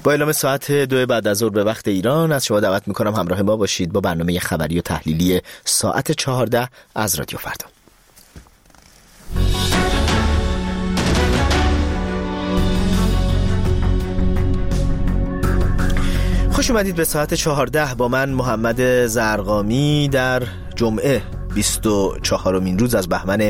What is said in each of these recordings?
با اعلام ساعت 2 بعد از ظهر به وقت ایران از شما دعوت میکنم همراه ما باشید با برنامه خبری و تحلیلی ساعت 14 از رادیو فردا. خوش اومدید به ساعت 14 با من محمد زرقامی در جمعه 24مین روز از بهمن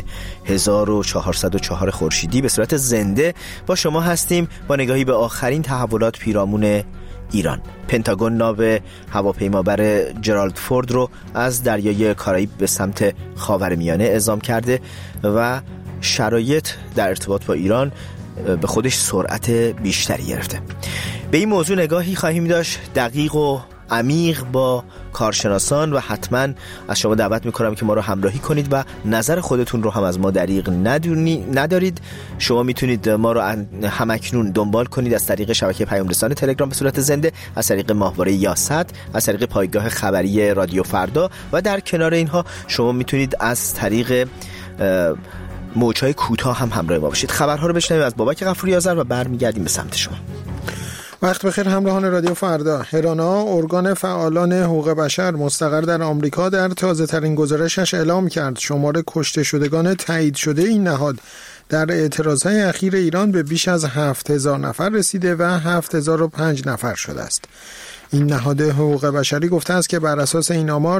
1404 خورشیدی به صورت زنده با شما هستیم با نگاهی به آخرین تحولات پیرامون ایران. پنتاگون ناو هواپیمابر جرالد فورد رو از دریای کارائیب به سمت خاورمیانه اعزام کرده و شرایط در ارتباط با ایران به خودش سرعت بیشتری گرفته. به این موضوع نگاهی خواهیم داشت دقیق و عمیق با کارشناسان و حتما از شما دعوت میکنم که ما رو همراهی کنید و نظر خودتون رو هم از ما دریغ ندارید. شما میتونید ما رو همکنون دنبال کنید از طریق شبکه پیام رسان تلگرام به صورت زنده، از طریق ماهواره یاست، از طریق پایگاه خبری رادیو فردا و در کنار اینها شما میتونید از طریق موج‌های کوتاه هم همراه ما باشید. خبرها رو بشنویم از بابک غفوری آذر و برمیگردیم به سمت شما. وقت بخیر همراهان رادیو فردا. هرانا، ارگان فعالان حقوق بشر مستقر در آمریکا، در تازه ترین گزارشش اعلام کرد شمار کشته شدگان تایید شده این نهاد در اعتراضهای اخیر ایران به بیش از 7000 نفر رسیده و 7005 نفر شده است. این نهاد حقوق بشری گفته است که بر اساس این آمار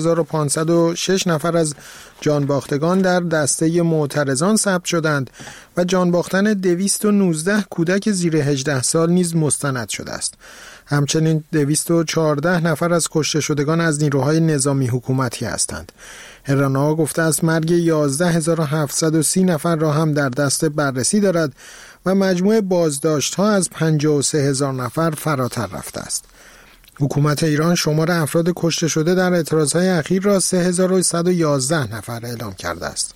6506 نفر از جانباختگان در دسته معترضان ثبت شدند و جانباختن 219 کودک زیر 18 سال نیز مستند شده است. همچنین 214 نفر از کشته شدگان از نیروهای نظامی حکومتی هستند. هرانا گفته است مرگ 11730 نفر را هم در دست بررسی دارد و مجموع بازداشت‌ها از 53000 نفر فراتر رفته است. حکومت ایران شمار افراد کشته شده در اعتراضهای اخیر را 3111 نفر اعلام کرده است.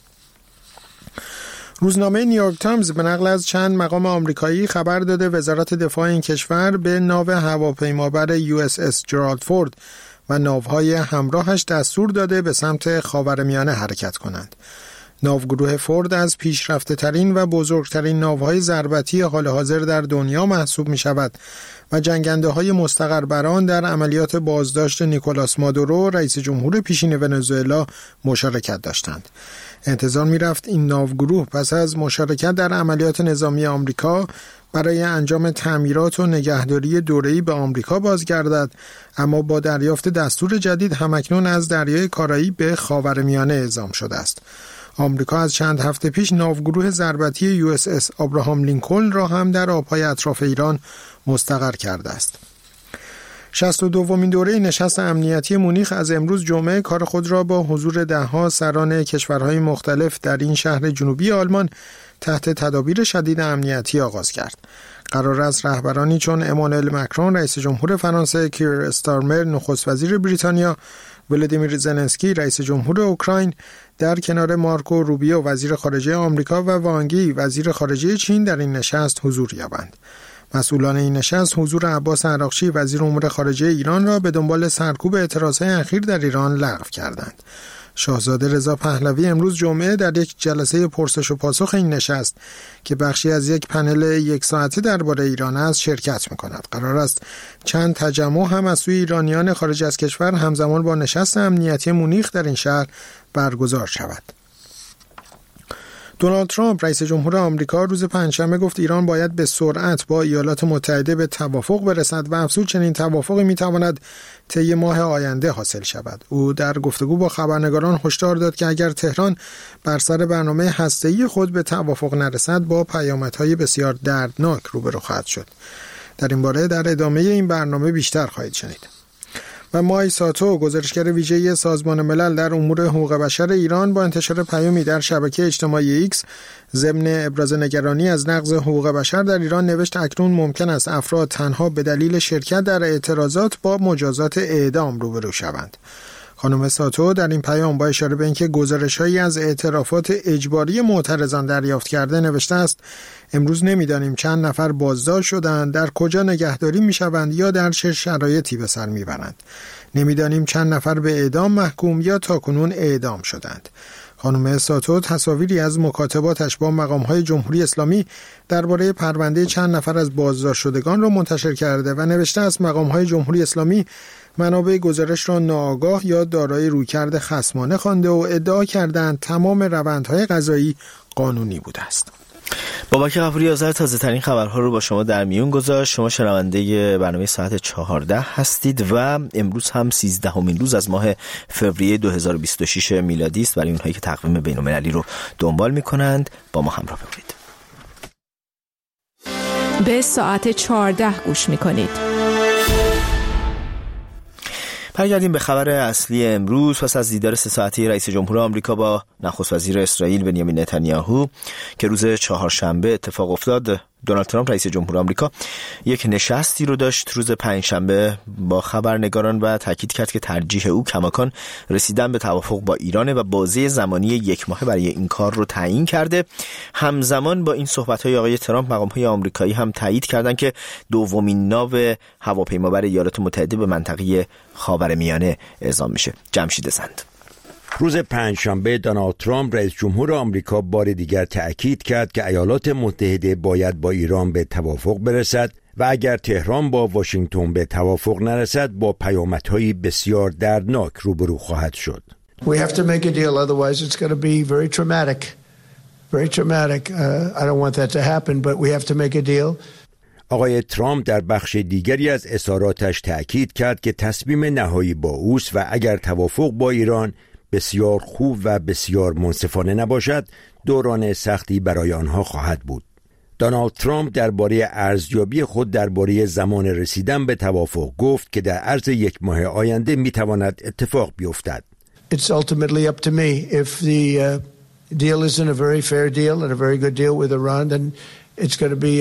روزنامه نیویورک تایمز به نقل از چند مقام آمریکایی خبر داده وزارت دفاع این کشور به ناو هواپیمابر USS جرالد فورد و ناوهای همراهش دستور داده به سمت خاورمیانه حرکت کنند. ناوگروه فورد از پیشرفته ترین و بزرگترین ناوهای ضربتی حال حاضر در دنیا محسوب می شود و جنگنده های مستقر بر آن در عملیات بازداشت نیکولاس مادورو رئیس جمهور پیشین ونزوئلا مشارکت داشتند. انتظار می رفت این ناوگروه پس از مشارکت در عملیات نظامی آمریکا برای انجام تعمیرات و نگهداری دوره‌ای به آمریکا بازگردد، اما با دریافت دستور جدید همکنون از دریای کارائیب به خاورمیانه اعزام شده است. آمریکا از چند هفته پیش ناوگروه ضربتی USS ابراهام لینکلن را هم در آبهای اطراف ایران مستقر کرده است. 62مین دوره نشست امنیتی مونیخ از امروز جمعه کار خود را با حضور ده‌ها سران کشورهای مختلف در این شهر جنوبی آلمان تحت تدابیر شدید امنیتی آغاز کرد. قرار است رهبرانی چون امانوئل مکرون رئیس جمهور فرانسه، کیر استارمر نخست وزیر بریتانیا، ولادیمیر زلنسکی رئیس جمهور اوکراین در کنار مارکو روبیو وزیر خارجه آمریکا و وانگی وزیر خارجه چین در این نشست حضور یابند. مسئولان این نشست حضور عباس عراقچی وزیر امور خارجه ایران را به دنبال سرکوب اعتراضهای اخیر در ایران لغو کردند. شاهزاده رضا پهلوی امروز جمعه در یک جلسه پرسش و پاسخ این نشست که بخشی از یک پنل 1 ساعته درباره ایران است شرکت می‌کند. قرار است چند تجمع هم از سوی ایرانیان خارج از کشور همزمان با نشست امنیتی مونیخ در این شهر برگزار شود. دونالد ترامپ رئیس جمهور آمریکا روز پنجشنبه گفت ایران باید به سرعت با ایالات متحده به توافق برسد و افزود چنین توافقی میتواند طی ماه آینده حاصل شود. او در گفتگو با خبرنگاران هشدار داد که اگر تهران بر سر برنامه هسته‌ای خود به توافق نرسد با پیامدهای بسیار دردناک روبرو خواهد شد. در این باره در ادامه این برنامه بیشتر خواهید شنید. و مای ساتو گزارشگر ویژه سازمان ملل در امور حقوق بشر ایران با انتشار پیامی در شبکه اجتماعی ایکس ضمن ابراز نگرانی از نقض حقوق بشر در ایران نوشت اکنون ممکن است افراد تنها به دلیل شرکت در اعتراضات با مجازات اعدام روبرو شوند. خانم ساتو در این پیام با اشاره به اینکه گزارش‌هایی از اعترافات اجباری معترضان دریافت کرده نوشته است امروز نمی‌دانیم چند نفر بازداشت شدند، در کجا نگهداری می‌شوند یا در چه شرایطی به سر می‌برند. نمی‌دانیم چند نفر به اعدام محکوم یا تاکنون اعدام شدند. خانم ساتو تصاویری از مکاتباتش با مقام‌های جمهوری اسلامی درباره پرونده چند نفر از بازداشت شدگان را منتشر کرده و نوشته است مقام‌های جمهوری اسلامی منابع گزارش را ناآگاه یا دارای رویکرد خصمانه خوانده و ادعا کردند تمام روندهای قضایی قانونی بوده است. بابک غفوری آذر تازه ترین خبرها رو با شما در میون گذاشت. شما شنونده برنامه ساعت 14 هستید و امروز هم 13مین روز از ماه فوریه 2026 میلادی است. برای اونهایی که تقویم بین‌المللی رو دنبال می‌کنند با ما همراه باشید. به ساعت 14 گوش می‌کنید. برگردیم به خبر اصلی امروز. پس از دیدار 3 ساعته رئیس جمهور آمریکا با نخست وزیر اسرائیل بنیامین نتانیاهو که روز چهارشنبه اتفاق افتاد، دونالد ترامپ رئیس جمهور آمریکا یک نشستی رو داشت روز پنجشنبه با خبرنگاران و تاکید کرد که ترجیح او کماکان رسیدن به توافق با ایرانه و بازه زمانی 1 ماه برای این کار رو تعیین کرده. همزمان با این صحبت‌های آقای ترامپ، مقام‌های آمریکایی هم تایید کردند که دومین ناو هواپیمابر ایالات متحده به منطقه خاورمیانه اعزام میشه. جمشید زند. روز پنجشنبه دونالد ترامپ رئیس جمهور آمریکا بار دیگر تأکید کرد که ایالات متحده باید با ایران به توافق برسد و اگر تهران با واشنگتن به توافق نرسد با پیامدهای بسیار دردناک روبرو خواهد شد. We have to make a deal, otherwise it's going to be very traumatic. Very traumatic. I don't want that to happen, but we have to make a deal. آقای ترامپ در بخش دیگری از اظهاراتش تأکید کرد که تصمیم نهایی با اوست و اگر توافق با ایران بسیار خوب و بسیار منصفانه نباشد، دوران سختی برای آنها خواهد بود. دونالد ترامپ درباره ارزیابی خود درباره زمان رسیدن به توافق گفت که در عرض 1 ماه آینده میتواند اتفاق بیفتد. It's ultimately up to me. If the deal isn't a very fair deal and a very good deal with Iran, then it's going to be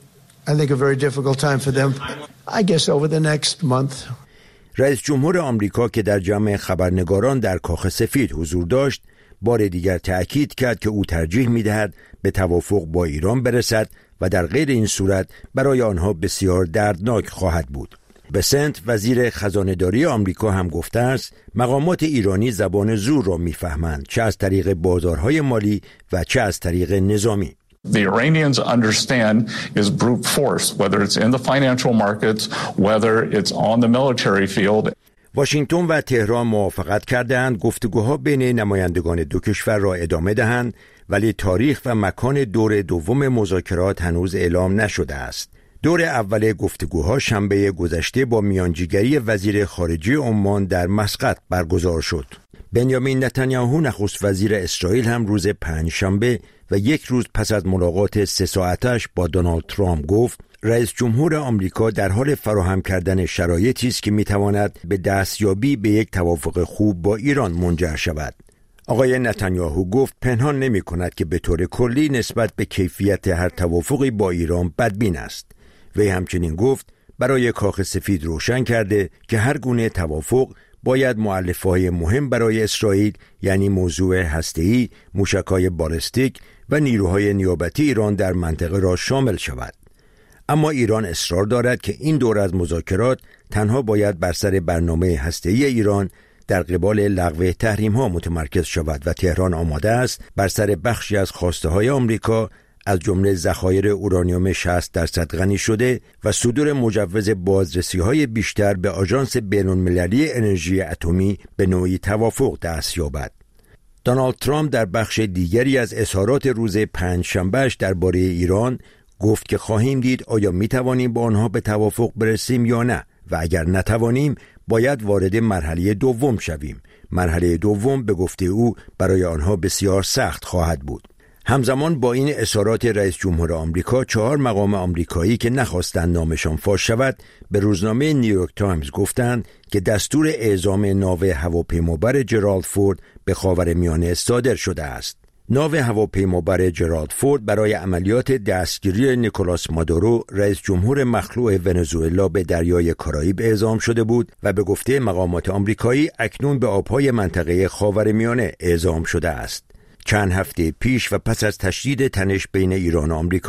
I think a very difficult time for them. I guess over the next month. رئیس جمهور آمریکا که در جمع خبرنگاران در کاخ سفید حضور داشت، بار دیگر تأکید کرد که او ترجیح می‌دهد به توافق با ایران برسد و در غیر این صورت برای آنها بسیار دردناک خواهد بود. بسنت وزیر خزانه‌داری آمریکا هم گفته است مقامات ایرانی زبان زور را می‌فهمند، چه از طریق بازارهای مالی و چه از طریق نظامی. The Iranians understand is brute force, whether it's in the financial markets, whether it's on the military field. واشنگتن و تهران موافقت کردند گفتگوها بین نمایندگان دو کشور را ادامه دهند، ولی تاریخ و مکان دور دوم مذاکرات هنوز اعلام نشده است. دور اول گفتگوها شنبه گذشته با میانجیگری وزیر خارجه عمان در مسقط برگزار شد. بنیامین نتانیاهو نخست وزیر اسرائیل هم روز پنجشنبه و 1 روز پس از ملاقات 3 ساعتش با دونالد ترامپ گفت رئیس جمهور آمریکا در حال فراهم کردن شرایطی است که میتواند به دستیابی به یک توافق خوب با ایران منجر شود. آقای نتانیاهو گفت پنهان نمی کند که به طور کلی نسبت به کیفیت هر توافقی با ایران بدبین است. وی همچنین گفت برای کاخ سفید روشن کرده که هر گونه توافق باید مؤلفه‌های مهم برای اسرائیل یعنی موضوع هسته‌ای، موشک‌های بالستیک و نیروهای نیابتی ایران در منطقه را شامل شود. اما ایران اصرار دارد که این دور از مذاکرات تنها باید بر سر برنامه هسته‌ای ایران در قبال لغو تحریم‌ها متمرکز شود و تهران آماده است بر سر بخشی از خواسته‌های آمریکا از جمله ذخایر اورانیوم 60% غنی شده و صدور مجوز بازرسی‌های بیشتر به آژانس بین‌المللی انرژی اتمی به نوعی توافق دست یابد. دونالد ترامپ در بخش دیگری از اظهارات روز پنجشنبه‌اش درباره ایران گفت که خواهیم دید آیا می‌توانیم با آنها به توافق برسیم یا نه و اگر نتوانیم باید وارد مرحله دوم شویم. مرحله دوم به گفته او برای آنها بسیار سخت خواهد بود. همزمان با این اظهارات رئیس جمهور آمریکا 4 مقام آمریکایی که نخواستند نامشان فاش شود به روزنامه نیویورک تایمز گفتند که دستور اعزام ناو هواپیمابر جرالد فورد به خاورمیانه صادر شده است. ناو هواپیمابر جرالد فورد برای عملیات دستگیری نیکولاس مادورو رئیس جمهور مخلوع ونزوئلا به دریای کارائیب اعزام شده بود و به گفته مقامات آمریکایی اکنون به آبهای منطقه خاورمیانه اعزام شده است. چند هفته پیش و پس از تشدید تنش بین ایران و آمریکا،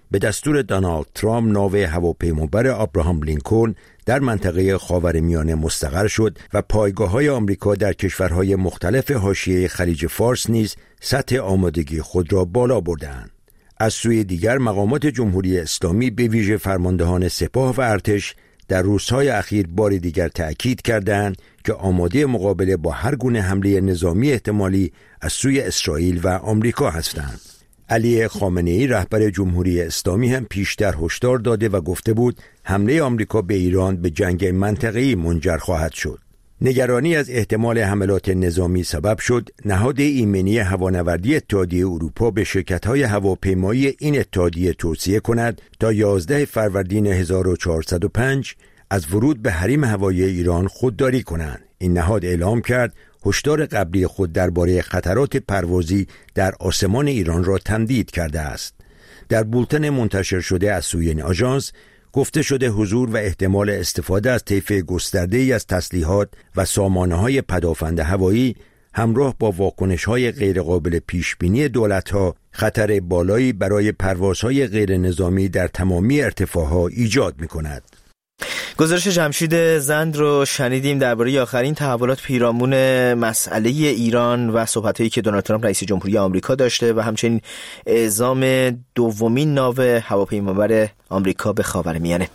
به دستور دونالد ترامپ ناو هواپیمابر ابراهام لینکلن در منطقه خاورمیانه مستقر شد و پایگاه‌های آمریکا در کشورهای مختلف حاشیه خلیج فارس نیز سطح آمادگی خود را بالا بردند. از سوی دیگر مقامات جمهوری اسلامی به ویژه فرماندهان سپاه و ارتش در روزهای اخیر بار دیگر تأکید کردند که آماده مقابله با هر گونه حمله نظامی احتمالی از سوی اسرائیل و آمریکا هستند. علی خامنه‌ای رهبر جمهوری اسلامی هم پیشتر هشدار داده و گفته بود حمله آمریکا به ایران به جنگ منطقه‌ای منجر خواهد شد. نگرانی از احتمال حملات نظامی سبب شد نهاد ایمنی هوانوردی اتحادیه اروپا به شرکت‌های هواپیمایی این اتحادیه توصیه کند تا 11 فروردین 1405 از ورود به حریم هوایی ایران خودداری کنند. این نهاد اعلام کرد هشدار قبلی خود درباره خطرات پروازی در آسمان ایران را تمدید کرده است. در بولتن منتشر شده از سوی این آژانس گفته شده حضور و احتمال استفاده از طیف گسترده‌ای از تسلیحات و سامانه‌های پدافند هوایی همراه با واکنش‌های غیرقابل پیشبینی دولت‌ها خطر بالایی برای پروازهای غیر نظامی در تمامی ارتفاع‌ها ایجاد می‌کند. گزارش جمشید زند رو شنیدیم درباره آخرین تحولات پیرامون مسئله ایران و صحبت‌هایی که دونالد ترامپ رئیس جمهوری آمریکا داشته و همچنین اعزام دومین ناو هواپیمابر آمریکا به خاورمیانه.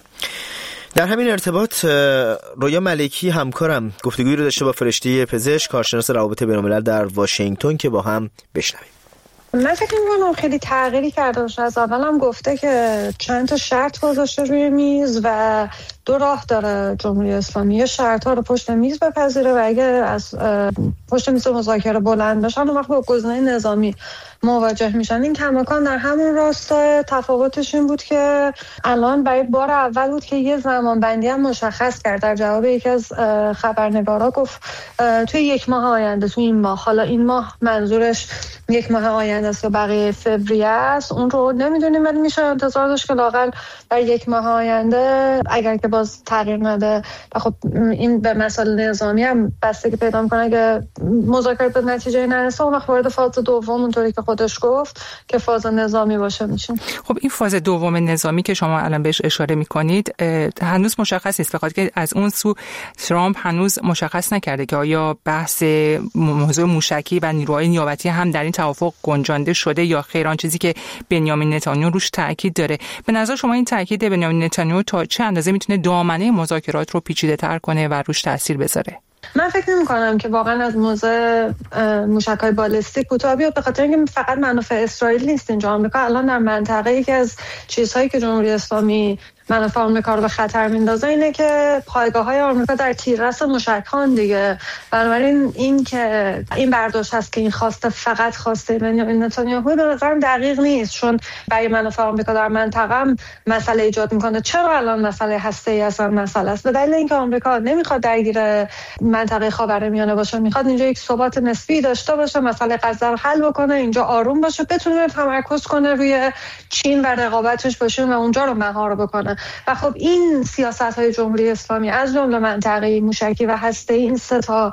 در همین ارتباط رویا ملکی همکارم گفتگویی رو داشته با فرشته پزشک کارشناس روابط بین‌الملل در واشنگتن که با هم بشنویم. من فکر می‌کنم خیلی تغییری کرده باشه. از اول هم گفته که چند تا شرط گذاشته روی میز و دو راه داره جمهوری اسلامی، شرط‌ها رو پشت میز بپذیره و اگه از پشت میز مذاکره بلند بشن اون وقت با گزینه نظامی مواجه میشن. این کماکان در همون راستا. تفاوتش این بود که الان برای بار اول بود که یه زمانبندی هم مشخص کرد. در جواب یکی از خبرنگارا گفت توی یک ماه آینده، توی این ماه، حالا این ماه منظورش یک ماه آینده است یا بقیه فوریه است، اون رو نمیدونیم، ولی میشه انتظار داشت که لااقل در یک ماه آینده اگر که باز تغییر نده و خب این به مسائل نظامی هم بستگی پیدا میکنه که مذاکرات به نتیجه نرسه اون وقت وارد فاز دوم اونطوری که خودش گفت که فاز نظامی باشه میشه. خب این فاز دوم نظامی که شما الان بهش اشاره میکنید هنوز مشخص نیست، بخاطر که از اون سو ترامپ هنوز مشخص نکرده که آیا بحث موضوع موشکی و نیروهای نیابتی هم در این توافق گنجانده شده یا خیر. آن چیزی که بنیامین نتانیاهو روش تاکید داره، به نظر شما این تاکید بنیامین نتانیاهو تا چه اندازه میتونه دامنه مذاکرات رو پیچیده‌تر کنه و روش تاثیر بذاره؟ من فکر نمی‌کنم که واقعا از موضوع موشک‌های بالستیک کوتاه بیاد، به خاطر اینکه فقط منافع اسرائیل نیست اینجا. آمریکا الان در منطقه‌ای که از چیزهایی که جمهوری اسلامی منافع آمریکا رو به خطر میندازه اینه که پایگاه‌های آمریکا در تیررس موشک‌هان دیگه. بنابراین این که این برداشت هست که این خواسته فقط خواسته بنیامین نتانیاهو به نظرم دقیق نیست، چون برای منافع آمریکا در منطقه هم مسئله ایجاد میکنه. چرا الان مسئله هسته‌ای اصلا مسئله است؟ به دلیل اینکه آمریکا نمیخواد درگیر منطقه خاورمیانه باشه، میخواد اینجا یک ثبات نسبی داشته باشه، مسئله غزه رو حل بکنه، اینجا آروم باشه، بتونه تمرکز کنه روی چین و رقابتش باشه و اونجا رو مهار بکنه. و خب این سیاست‌های جمهوری اسلامی از جمله منطقه‌ای، موشکی و هسته‌ای، این سه تا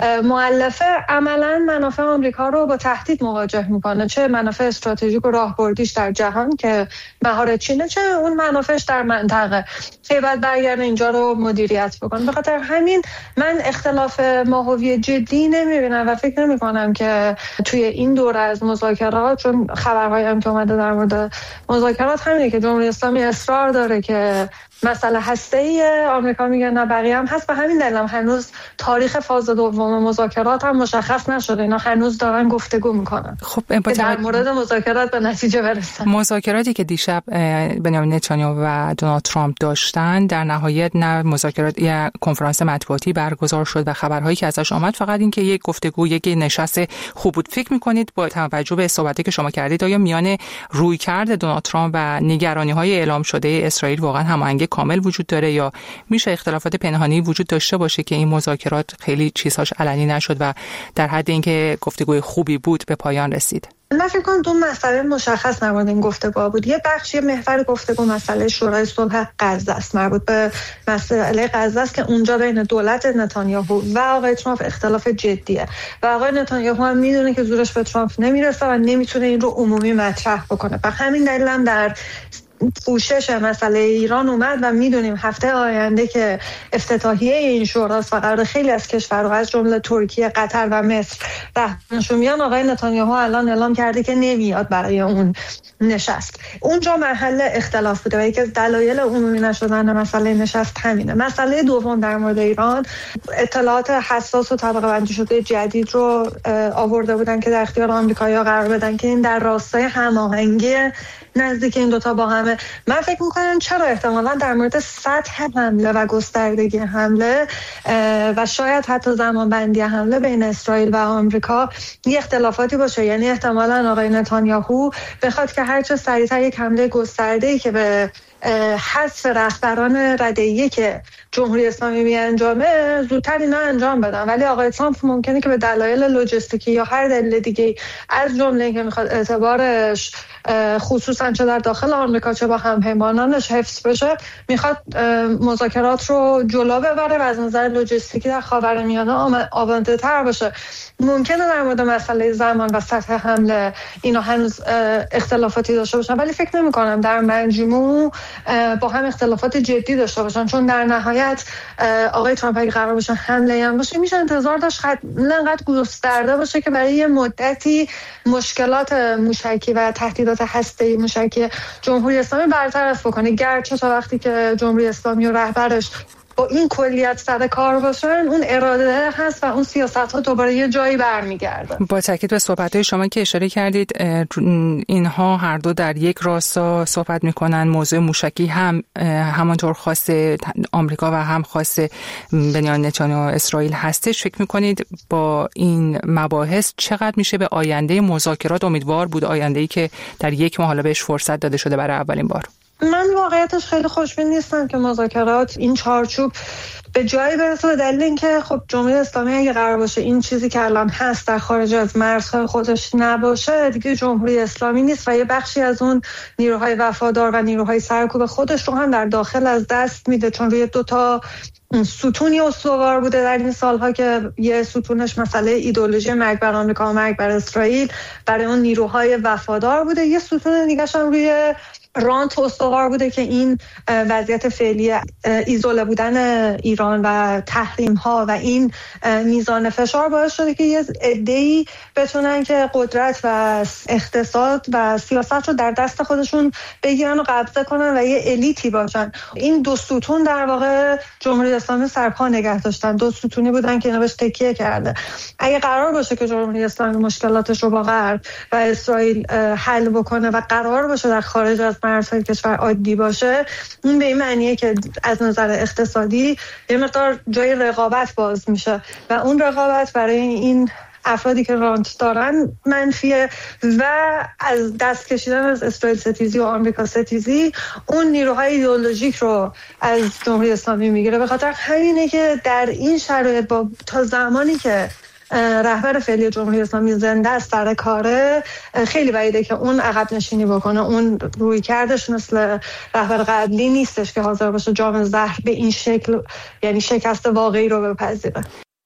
مؤلفه عملاً منافع آمریکا رو با تهدید مواجه می‌کنه، چه منافع استراتژیک و راهبردیش در جهان که مهار چینه، چه اون منافعش در منطقه که بعد برگردن اینجا رو مدیریت بکنه. به خاطر همین من اختلاف ماهوی جدی نمی‌بینم و فکر نمی‌کنم که توی این دوره از مذاکرات، چون خبرهایی هم که اومده در مورد مذاکرات همینه که جمهوری اسلامی اصرار داره که مسئله هسته‌ای، آمریکا میگه نه بقیه هم هست. به همین دلیل هم هنوز تاریخ فاز دوم مذاکرات هم مشخص نشده، اینا هنوز دارن گفتگو میکنن خب در مورد مذاکرات به نتیجه برسن. مذاکراتی که دیشب بنیامین نتانیاهو و دونالد ترامپ داشتن در نهایت نه مذاکرات یا کنفرانس مطبوعاتی برگزار شد و خبرهایی که ازش آمد فقط این که یک گفتگو، یک نشست خوب بود. فکر میکنید با توجه به صحبتی که شما کردید آیا میان رویکرد دونالد ترامپ و نگرانی‌های اعلام شده اسرائیل واقعا هماهنگی کامل وجود داره یا میشه اختلافات پنهانی وجود داشته باشه که این مذاکرات خیلی چیزهاش علنی نشد و در حد اینکه گفتگوی خوبی بود به پایان رسید؟ من فکر کنم دو مسئله مشخص نماد این گفتگو بود. یه بخشی محور گفتگو مسئله شورای صلح غزه است، مربوط به مسئله غزه است که اونجا بین دولت نتانیاهو و آقای ترامپ اختلاف جدیه و آقای نتانیاهو هم میدونه که زورش به ترامپ نمیرسه و نمیتونه این رو عمومی مطرح بکنه. و همین دلیل هم در پوشش مسئله ایران اومد و میدونیم هفته آینده که افتتاحیه این شوراست و قرار خیلی از کشورها از جمله ترکیه، قطر و مصر رهبرشون میان. آقای نتانیاهو الان اعلام کرده که نمیاد برای اون نشست. اونجا محل اختلاف بوده و یکی از دلایل عمومی نشدن مسئله نشست همینه. مسئله دوم در مورد ایران، اطلاعات حساس و طبقه بندی شده جدید رو آورده بودن که در اختیار آمریکایی‌ها قرار بدن که این در راستای هماهنگی نزدیک این دوتا با همه. من فکر میکنم چرا احتمالا در مورد سطح حمله و گستردگی حمله و شاید حتی زمان بندی حمله بین اسرائیل و آمریکا یه اختلافاتی باشه. یعنی احتمالا آقای نتانیاهو بخواد که هرچه سریعتر یک حمله گسترده‌ای که به حذف رهبران رده‌ای که جمهوری اسلامی میانجامه زودتر اینا انجام بدن، ولی آقای ترامپ ممکنه که به دلایل لوجستیکی یا هر دلیل دیگه از جمله اینکه میخواد اعتبارش خصوصا چه در داخل آمریکا چه با همپیمانانش حفظ بشه، میخواد مذاکرات رو جلو ببره و از نظر لوجستیکی در خاورمیانه آماده تر باشه. ممکنه در مورد مسئله زمان و سطح حمله اینا هنوز اختلافاتی داشته باشن، ولی فکر نمی کنم در مجموع با هم اختلافات جدی داشته باشن، چون در نهایت آقای ترامپ اگه قرار باشه حمله هم باشه میشه انتظار داشت انقدر گسترده باشه که برای یه مدتی مشکلات موشکی و تهدیدات هسته‌ای موشکی جمهوری اسلامی برطرف بکنه. گرچه تا وقتی که جمهوری اسلامی و رهبرش با این کلیت سر کار باشن اون اراده هست و اون سیاست ها دوباره یه جایی برمیگرده. با تاکید به صحبت‌های شما که اشاره کردید، اینها هر دو در یک راستا صحبت میکنن. موضوع موشکی هم همانطور خاص آمریکا و هم خاص بنیامین نتانیاهو اسرائیل هستش. فکر میکنید با این مباحث چقدر میشه به آینده مذاکرات امیدوار بود، آینده‌ای که در یک ماه حالا بهش فرصت داده شده برای اولین بار؟ من واقعیتش خیلی خوشبین نیستم که مذاکرات این چارچوب به جایی برسه، به دلیل اینکه خب جمهوری اسلامی اگه قرار باشه این چیزی که الان هست در خارج از مرزهای خودش نباشه، دیگه جمهوری اسلامی نیست و یه بخشی از اون نیروهای وفادار و نیروهای سرکوب خودش رو هم در داخل از دست میده، چون روی دو تا ستونی استوار بوده در این سالها که یه ستونش مسئله ایدئولوژی مرگ بر آمریکا و مرگ بر اسرائیل برای اون نیروهای وفادار بوده، یه ستون دیگه‌ش هم روی رانت استوار بوده که این وضعیت فعلی ایزوله بودن ایران و تحریم ها و این میزان فشار باعث شده که یه عده‌ای بتونن که قدرت و اقتصاد و سیاست رو در دست خودشون بگیرن و قبضه کنن و یه الیتی باشن. این دو ستون در واقع جمهوری اسلامی سرپا نگه داشتن، دو ستونی بودن که اینا بهش تکیه کرده. اگه قرار باشه که جمهوری اسلامی مشکلاتش رو با غرب و اسرائیل حل بکنه و قرار باشه در خارج از مرزهای کشور عادی باشه، این به این معنیه که از نظر اقتصادی یه مقدار جای رقابت باز میشه و اون رقابت برای این افرادی که رانت دارن منفیه و از دست کشیدن از اسرائیل ستیزی و آمریکا ستیزی اون نیروهای ایدئولوژیک رو از جمهوری اسلامی میگیره. به خاطر همینه که در این شرایط با تا زمانی که رهبر فعلی جمهوری اسلامی زنده است سر کاره، خیلی بعیده که اون عقب نشینی بکنه. اون روی کردش مثل رهبر قبلی نیستش که حاضر باشه جام زهر به این شکل، یعنی شکست واقعی رو بپذیره.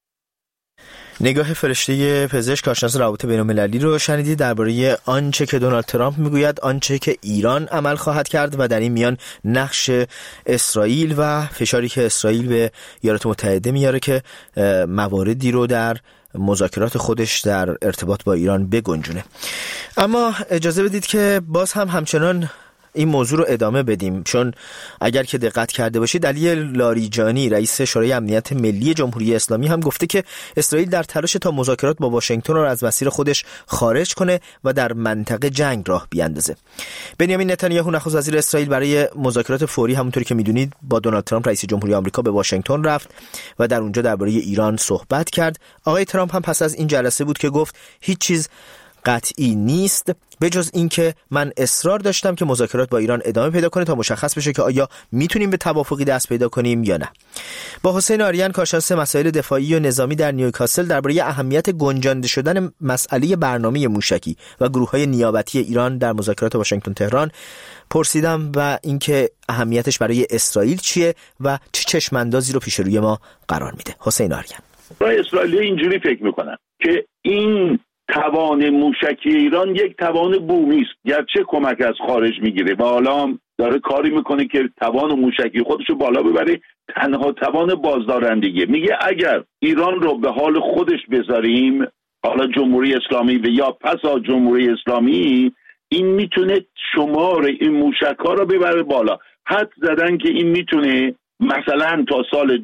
نگاه فرشته پزشک کارشناس روابط بین‌المللی رو شنیدید درباره آنچه که دونالد ترامپ میگوید، آنچه که ایران عمل خواهد کرد و در این میان نقش اسرائیل و فشاری که اسرائیل به ایالات متحده میاره که مواردی رو در مذاکرات خودش در ارتباط با ایران بگنجونه. اما اجازه بدید که باز هم همچنان این موضوع رو ادامه بدیم، چون اگر که دقت کرده باشید علی لاریجانی رئیس شورای امنیت ملی جمهوری اسلامی هم گفته که اسرائیل در تلاش تا مذاکرات با واشنگتن رو از مسیر خودش خارج کنه و در منطقه جنگ راه بیاندازه. بنیامین نتانیاهو نخست وزیر اسرائیل برای مذاکرات فوری همونطوری که میدونید با دونالد ترامپ رئیس جمهوری آمریکا به واشنگتن رفت و در اونجا درباره ایران صحبت کرد. آقای ترامپ هم پس از این جلسه بود که گفت هیچ چیز قطعی نیست، به جز اینکه من اصرار داشتم که مذاکرات با ایران ادامه پیدا کنه تا مشخص بشه که آیا میتونیم به توافقی دست پیدا کنیم یا نه. با حسین آریان، کارشناس مسائل دفاعی و نظامی در نیوکاسل، درباره اهمیت گنجانده شدن مسئله برنامه موشکی و گروه‌های نیابتی ایران در مذاکرات واشنگتن تهران پرسیدم و اینکه اهمیتش برای اسرائیل چیه و چه چشم‌اندازی رو پیش روی ما قرار میده. حسین آریان: برای اسرائیل اینجوری فکر میکنن که این توان موشکی ایران یک توان بومی است، گرچه کمک از خارج میگیره و حالا داره کاری میکنه که توان موشکی خودشو بالا ببره، تنها توان بازدارندگی. میگه اگر ایران رو به حال خودش بذاریم، حالا جمهوری اسلامی و یا پس از جمهوری اسلامی، این میتونه شمار این موشک‌ها رو ببره بالا. حد زدن که این میتونه مثلا تا سال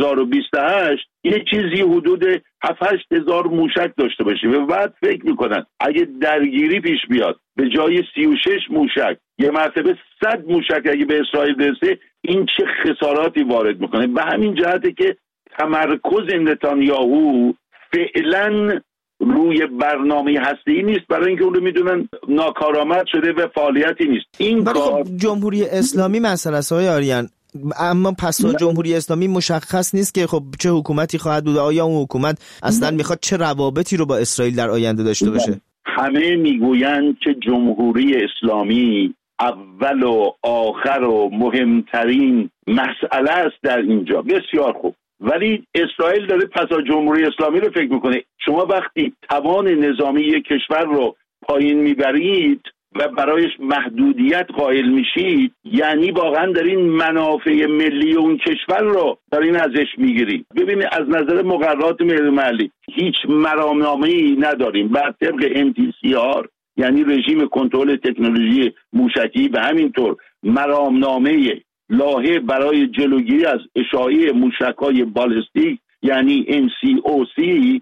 2028 یه چیزی حدود 7-8 هزار موشک داشته باشه و بعد فکر میکنن اگه درگیری پیش بیاد به جای 36 موشک یه مرتبه 100 موشک اگه به اسرائیل برسه، این چه خساراتی وارد میکنه. به همین جهته که تمرکز نتانیاهو فعلا روی برنامه هسته‌ای نیست، برای اینکه اون رو میدونن ناکارآمد شده و فعالیتی نیست. این کار جمهوری اسلامی مثلا آقای آریان، اما پس جمهوری اسلامی مشخص نیست که خب چه حکومتی خواهد بود، آیا اون حکومت اصلا میخواد چه روابطی رو با اسرائیل در آینده داشته باشه؟ همه میگویند که جمهوری اسلامی اول و آخر و مهمترین مسئله است در اینجا. بسیار خوب، ولی اسرائیل داره پس از جمهوری اسلامی رو فکر میکنه. شما وقتی توان نظامی یک کشور رو پایین میبرید و برایش محدودیت قائل میشید، یعنی واقعا دارین منافع ملی اون کشور رو دارین ازش میگیرید. ببینید از نظر مقررات ملی هیچ مرامنامه‌ای نداریم بر طبق MTCR، یعنی رژیم کنترل تکنولوژی موشکی، و همینطور مرامنامه لایحه برای جلوگیری از اشاعه موشک‌های بالستیک یعنی NCOC.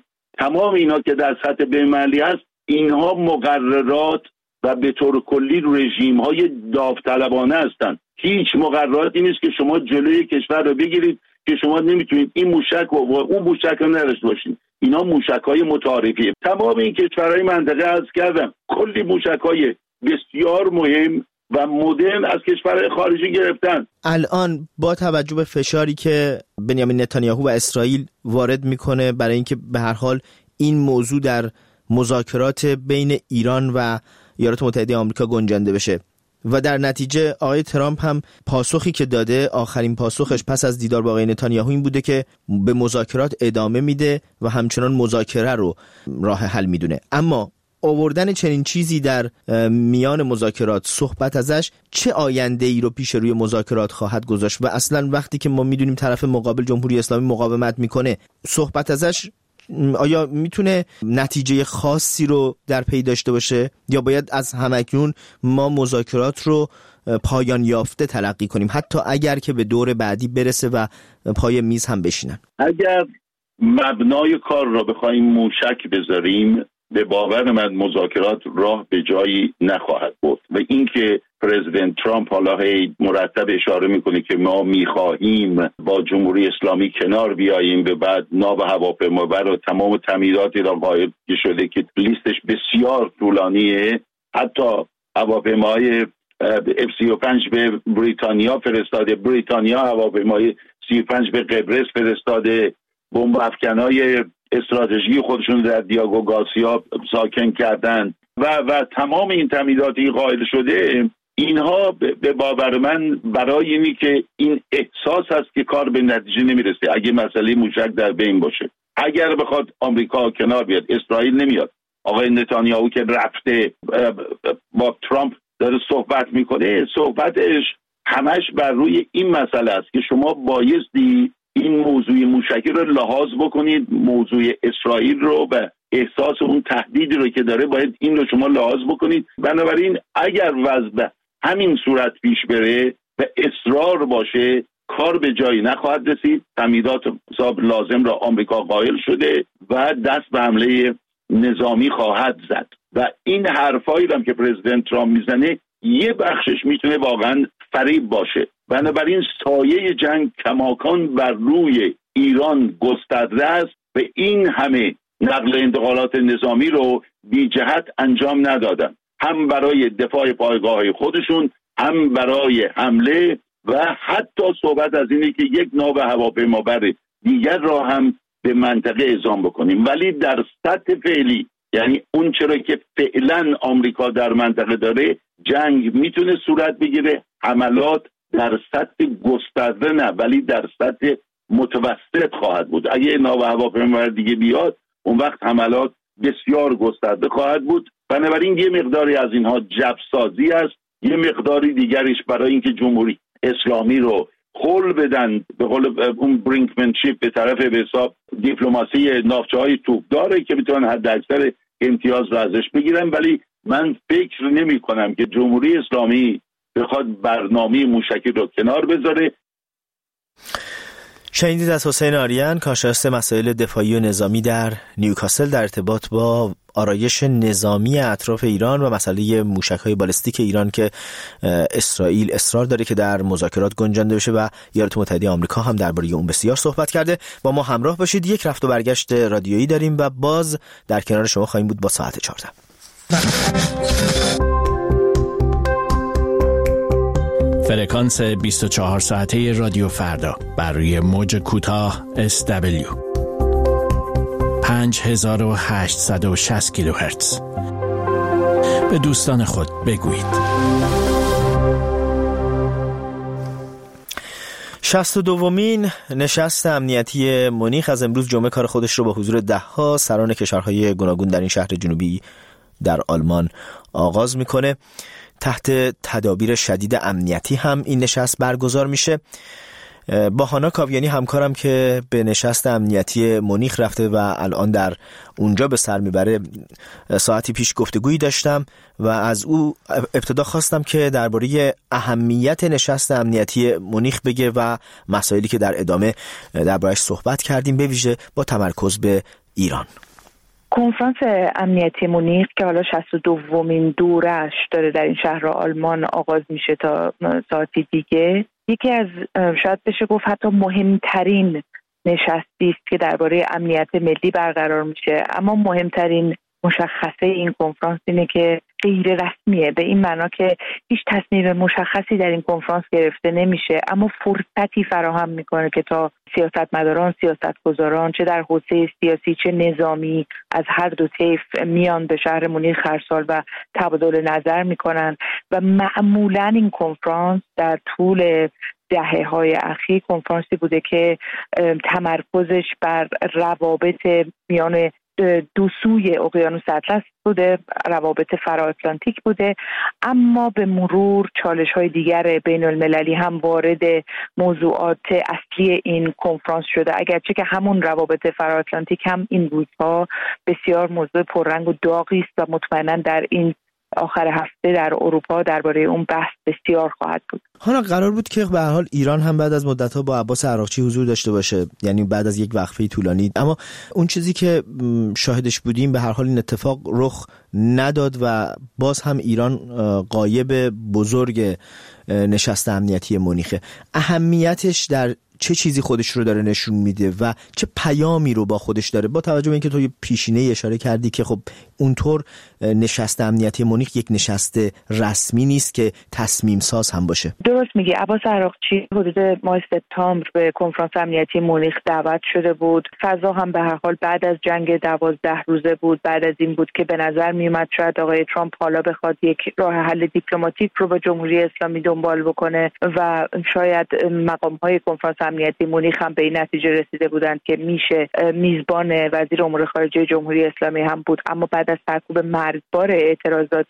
تمام اینا که در سطح بین‌المللی هست، اینها مقررات و به طور کلی رژیم‌های داوطلبانه هستند. هیچ مقرراتی نیست که شما جلوی کشور رو بگیرید که شما نمیتونید این موشک و اون موشک رو نداشته باشید. اینا موشک‌های متعارفیه. تمام این کشورهای منطقه عرض کردم کلی موشک‌های بسیار مهم و مدرن از کشورهای خارجی گرفتن. الان با توجه به فشاری که بنیامین نتانیاهو و اسرائیل وارد میکنه برای اینکه به هر حال این موضوع در مذاکرات بین ایران و ایالات متحده آمریکا گنجانده بشه و در نتیجه آقای ترامپ هم پاسخی که داده، آخرین پاسخش پس از دیدار با آقای نتانیاهو این بوده که به مذاکرات ادامه میده و همچنان مذاکره رو راه حل میدونه. اما آوردن چنین چیزی در میان مذاکرات، صحبت ازش، چه آینده ای رو پیش روی مذاکرات خواهد گذاشت؟ و اصلا وقتی که ما میدونیم طرف مقابل جمهوری اسلامی مقاومت میکنه، صحبت ازش آیا میتونه نتیجه خاصی رو در پی داشته باشه یا باید از همکنون ما مذاکرات رو پایان یافته تلقی کنیم، حتی اگر که به دور بعدی برسه و پای میز هم بشینن؟ اگر مبنای کار را بخوایم موشک بذاریم، به باور من مذاکرات راه به جایی نخواهد برد. و اینکه پرزیدنت ترامپ حالا مرتب اشاره میکنه که ما میخواهیم با جمهوری اسلامی کنار بیاییم، به بعد ناو هواپیمابر و تمام تمهیداتی را قائل شده که لیستش بسیار طولانیه. حتی هواپیماهای F-35 به بریتانیا فرستاده، بریتانیا هواپیمای 35 به قبرس فرستاده، بمب افکنای استراتژی خودشون در دیاگو گارسیا ساکن کردن و تمام این تمهیداتی قائل شده. اینها به باور من برای اینی که این احساس هست که کار به نتیجه نمیرسه اگه مسئله موشک در بین باشه. اگر بخواد آمریکا کنار بیاد، اسرائیل نمیاد. آقای نتانیاهو که رفته با ترامپ داره صحبت میکنه، صحبتش همش بر روی این مسئله است که شما بایستی این موضوع موشکی رو لحاظ بکنید، موضوع اسرائیل رو و احساس اون تهدیدی رو که داره باید این رو شما لحاظ بکنید. بنابراین اگر وضع به همین صورت پیش بره و اصرار باشه، کار به جایی نخواهد رسید. تمهیدات لازم را آمریکا قائل شده و دست به حمله نظامی خواهد زد. و این حرفایی هم که پرزیدنت ترامپ میزنه یه بخشش میتونه واقعا فریب باشه. بنابراین سایه جنگ کماکان بر روی ایران گسترده است و این همه نقل انتقالات نظامی رو بی جهت انجام ندادن، هم برای دفاع پایگاه خودشون، هم برای حمله و حتی صحبت از اینه که یک ناو هواپیمابر دیگر را هم به منطقه اعزام بکنیم. ولی در سطح فعلی، یعنی اون چرا که فعلا آمریکا در منطقه داره، جنگ میتونه صورت بگیره، حملات در سطح گسترده نه ولی در سطح متوسط خواهد بود. اگه ناو هواپیمابر دیگه بیاد اون وقت حملات بسیار گسترده خواهد بود. بنابراین یه مقداری از اینها جبسازی است، یه مقداری دیگریش برای اینکه جمهوری اسلامی رو خل بدن، به قول اون برینکمنشیپ به طرف به حساب دیپلماسی ناوچه‌های توپداره که بتونن حد اکثر امتیاز رو ازش بگیرن. ولی من فکر نمی کنم که جمهوری اسلامی بخواد برنامه موشکی رو کنار بذاره. شنیدید از حسین آریان، کارشناس مسائل دفاعی و نظامی در نیوکاسل، در ارتباط با آرایش نظامی اطراف ایران و مسئله موشک‌های بالستیک ایران که اسرائیل اصرار داره که در مذاکرات گنجانده بشه و ایالات متحده آمریکا هم درباره اون بسیار صحبت کرده. با ما همراه باشید. یک رفت و برگشت رادیویی داریم و باز در کنار شما خواهیم بود با ساعت 14. فرکانس 24 ساعته رادیو فردا بر روی موج کوتاه SW 5860 کیلوهرتز. به دوستان خود بگویید. 62مین نشست امنیتی مونیخ از امروز جمعه کار خودش رو با حضور ده‌ها سران کشورهای گوناگون در این شهر جنوبی در آلمان آغاز میکنه. تحت تدابیر شدید امنیتی هم این نشست برگزار میشه. با هانا کاویانی همکارم که به نشست امنیتی مونیخ رفته و الان در اونجا به سر میبره ساعتی پیش گفتگویی داشتم و از او ابتدا خواستم که درباره اهمیت نشست امنیتی مونیخ بگه و مسائلی که در ادامه درباره‌اش صحبت کردیم، به ویژه با تمرکز به ایران. کنفرانس امنیتی مونیخ که حالا 62مین دوره‌اش داره در این شهر آلمان آغاز میشه تا ساعتی دیگه، یکی از شاید بشه گفت حتی مهمترین نشستی است که درباره امنیت ملی برقرار میشه. اما مهمترین مشخصه این کنفرانس اینه که غیر رسمیه، به این معنا که هیچ تصمیم مشخصی در این کنفرانس گرفته نمیشه، اما فرصتی فراهم میکنه که تا سیاستمداران، سیاستگزاران چه در حوزه سیاسی چه نظامی از هر دو طیف میان به شهر مونیخ هر سال و تبادل نظر میکنن و معمولا این کنفرانس در طول دهه‌های اخیر کنفرانسی بوده که تمرکزش بر روابط میان دو سوی اقیانوس اطلس بوده، روابط فرا اتلانتیک بوده، اما به مرور چالش‌های دیگر بین المللی هم وارد موضوعات اصلی این کنفرانس شده، اگرچه که همون روابط فرا اتلانتیک هم این روزها بسیار موضوع پررنگ و داغی است و مطمئنا در این آخر هفته در اروپا درباره اون بحث بسیار خواهد بود. حالا قرار بود که به هر حال ایران هم بعد از مدت‌ها با عباس عراقچی حضور داشته باشه، یعنی بعد از یک وقفه طولانی، اما اون چیزی که شاهدش بودیم به هر حال این اتفاق رخ نداد و باز هم ایران غایب بزرگ نشست امنیتی مونیخه. اهمیتش در چه چیزی خودش رو داره نشون میده و چه پیامی رو با خودش داره، با توجه به اینکه تو یه پیشینه اشاره کردی که خب اونطور نشست امنیتی مونیخ یک نشست رسمی نیست که تصمیم ساز هم باشه. درست میگی. عباس عراقچی حدود ماه سپتامبر به کنفرانس امنیتی مونیخ دعوت شده بود. فضا هم به هر حال بعد از جنگ 12 روزه بود، بعد از این بود که به نظر میومد شاید آقای ترامپ حالا بخواد یک راه حل دیپلماتیک رو با جمهوری اسلامی دنبال بکنه و شاید مقام‌های کنفرانس امنیتی مونیخ هم به این نتیجه رسیده بودند که میشه میزبان وزیر امور خارجه جمهوری اسلامی هم بود. اما بعد از سرکوب مرگبار اعتراضات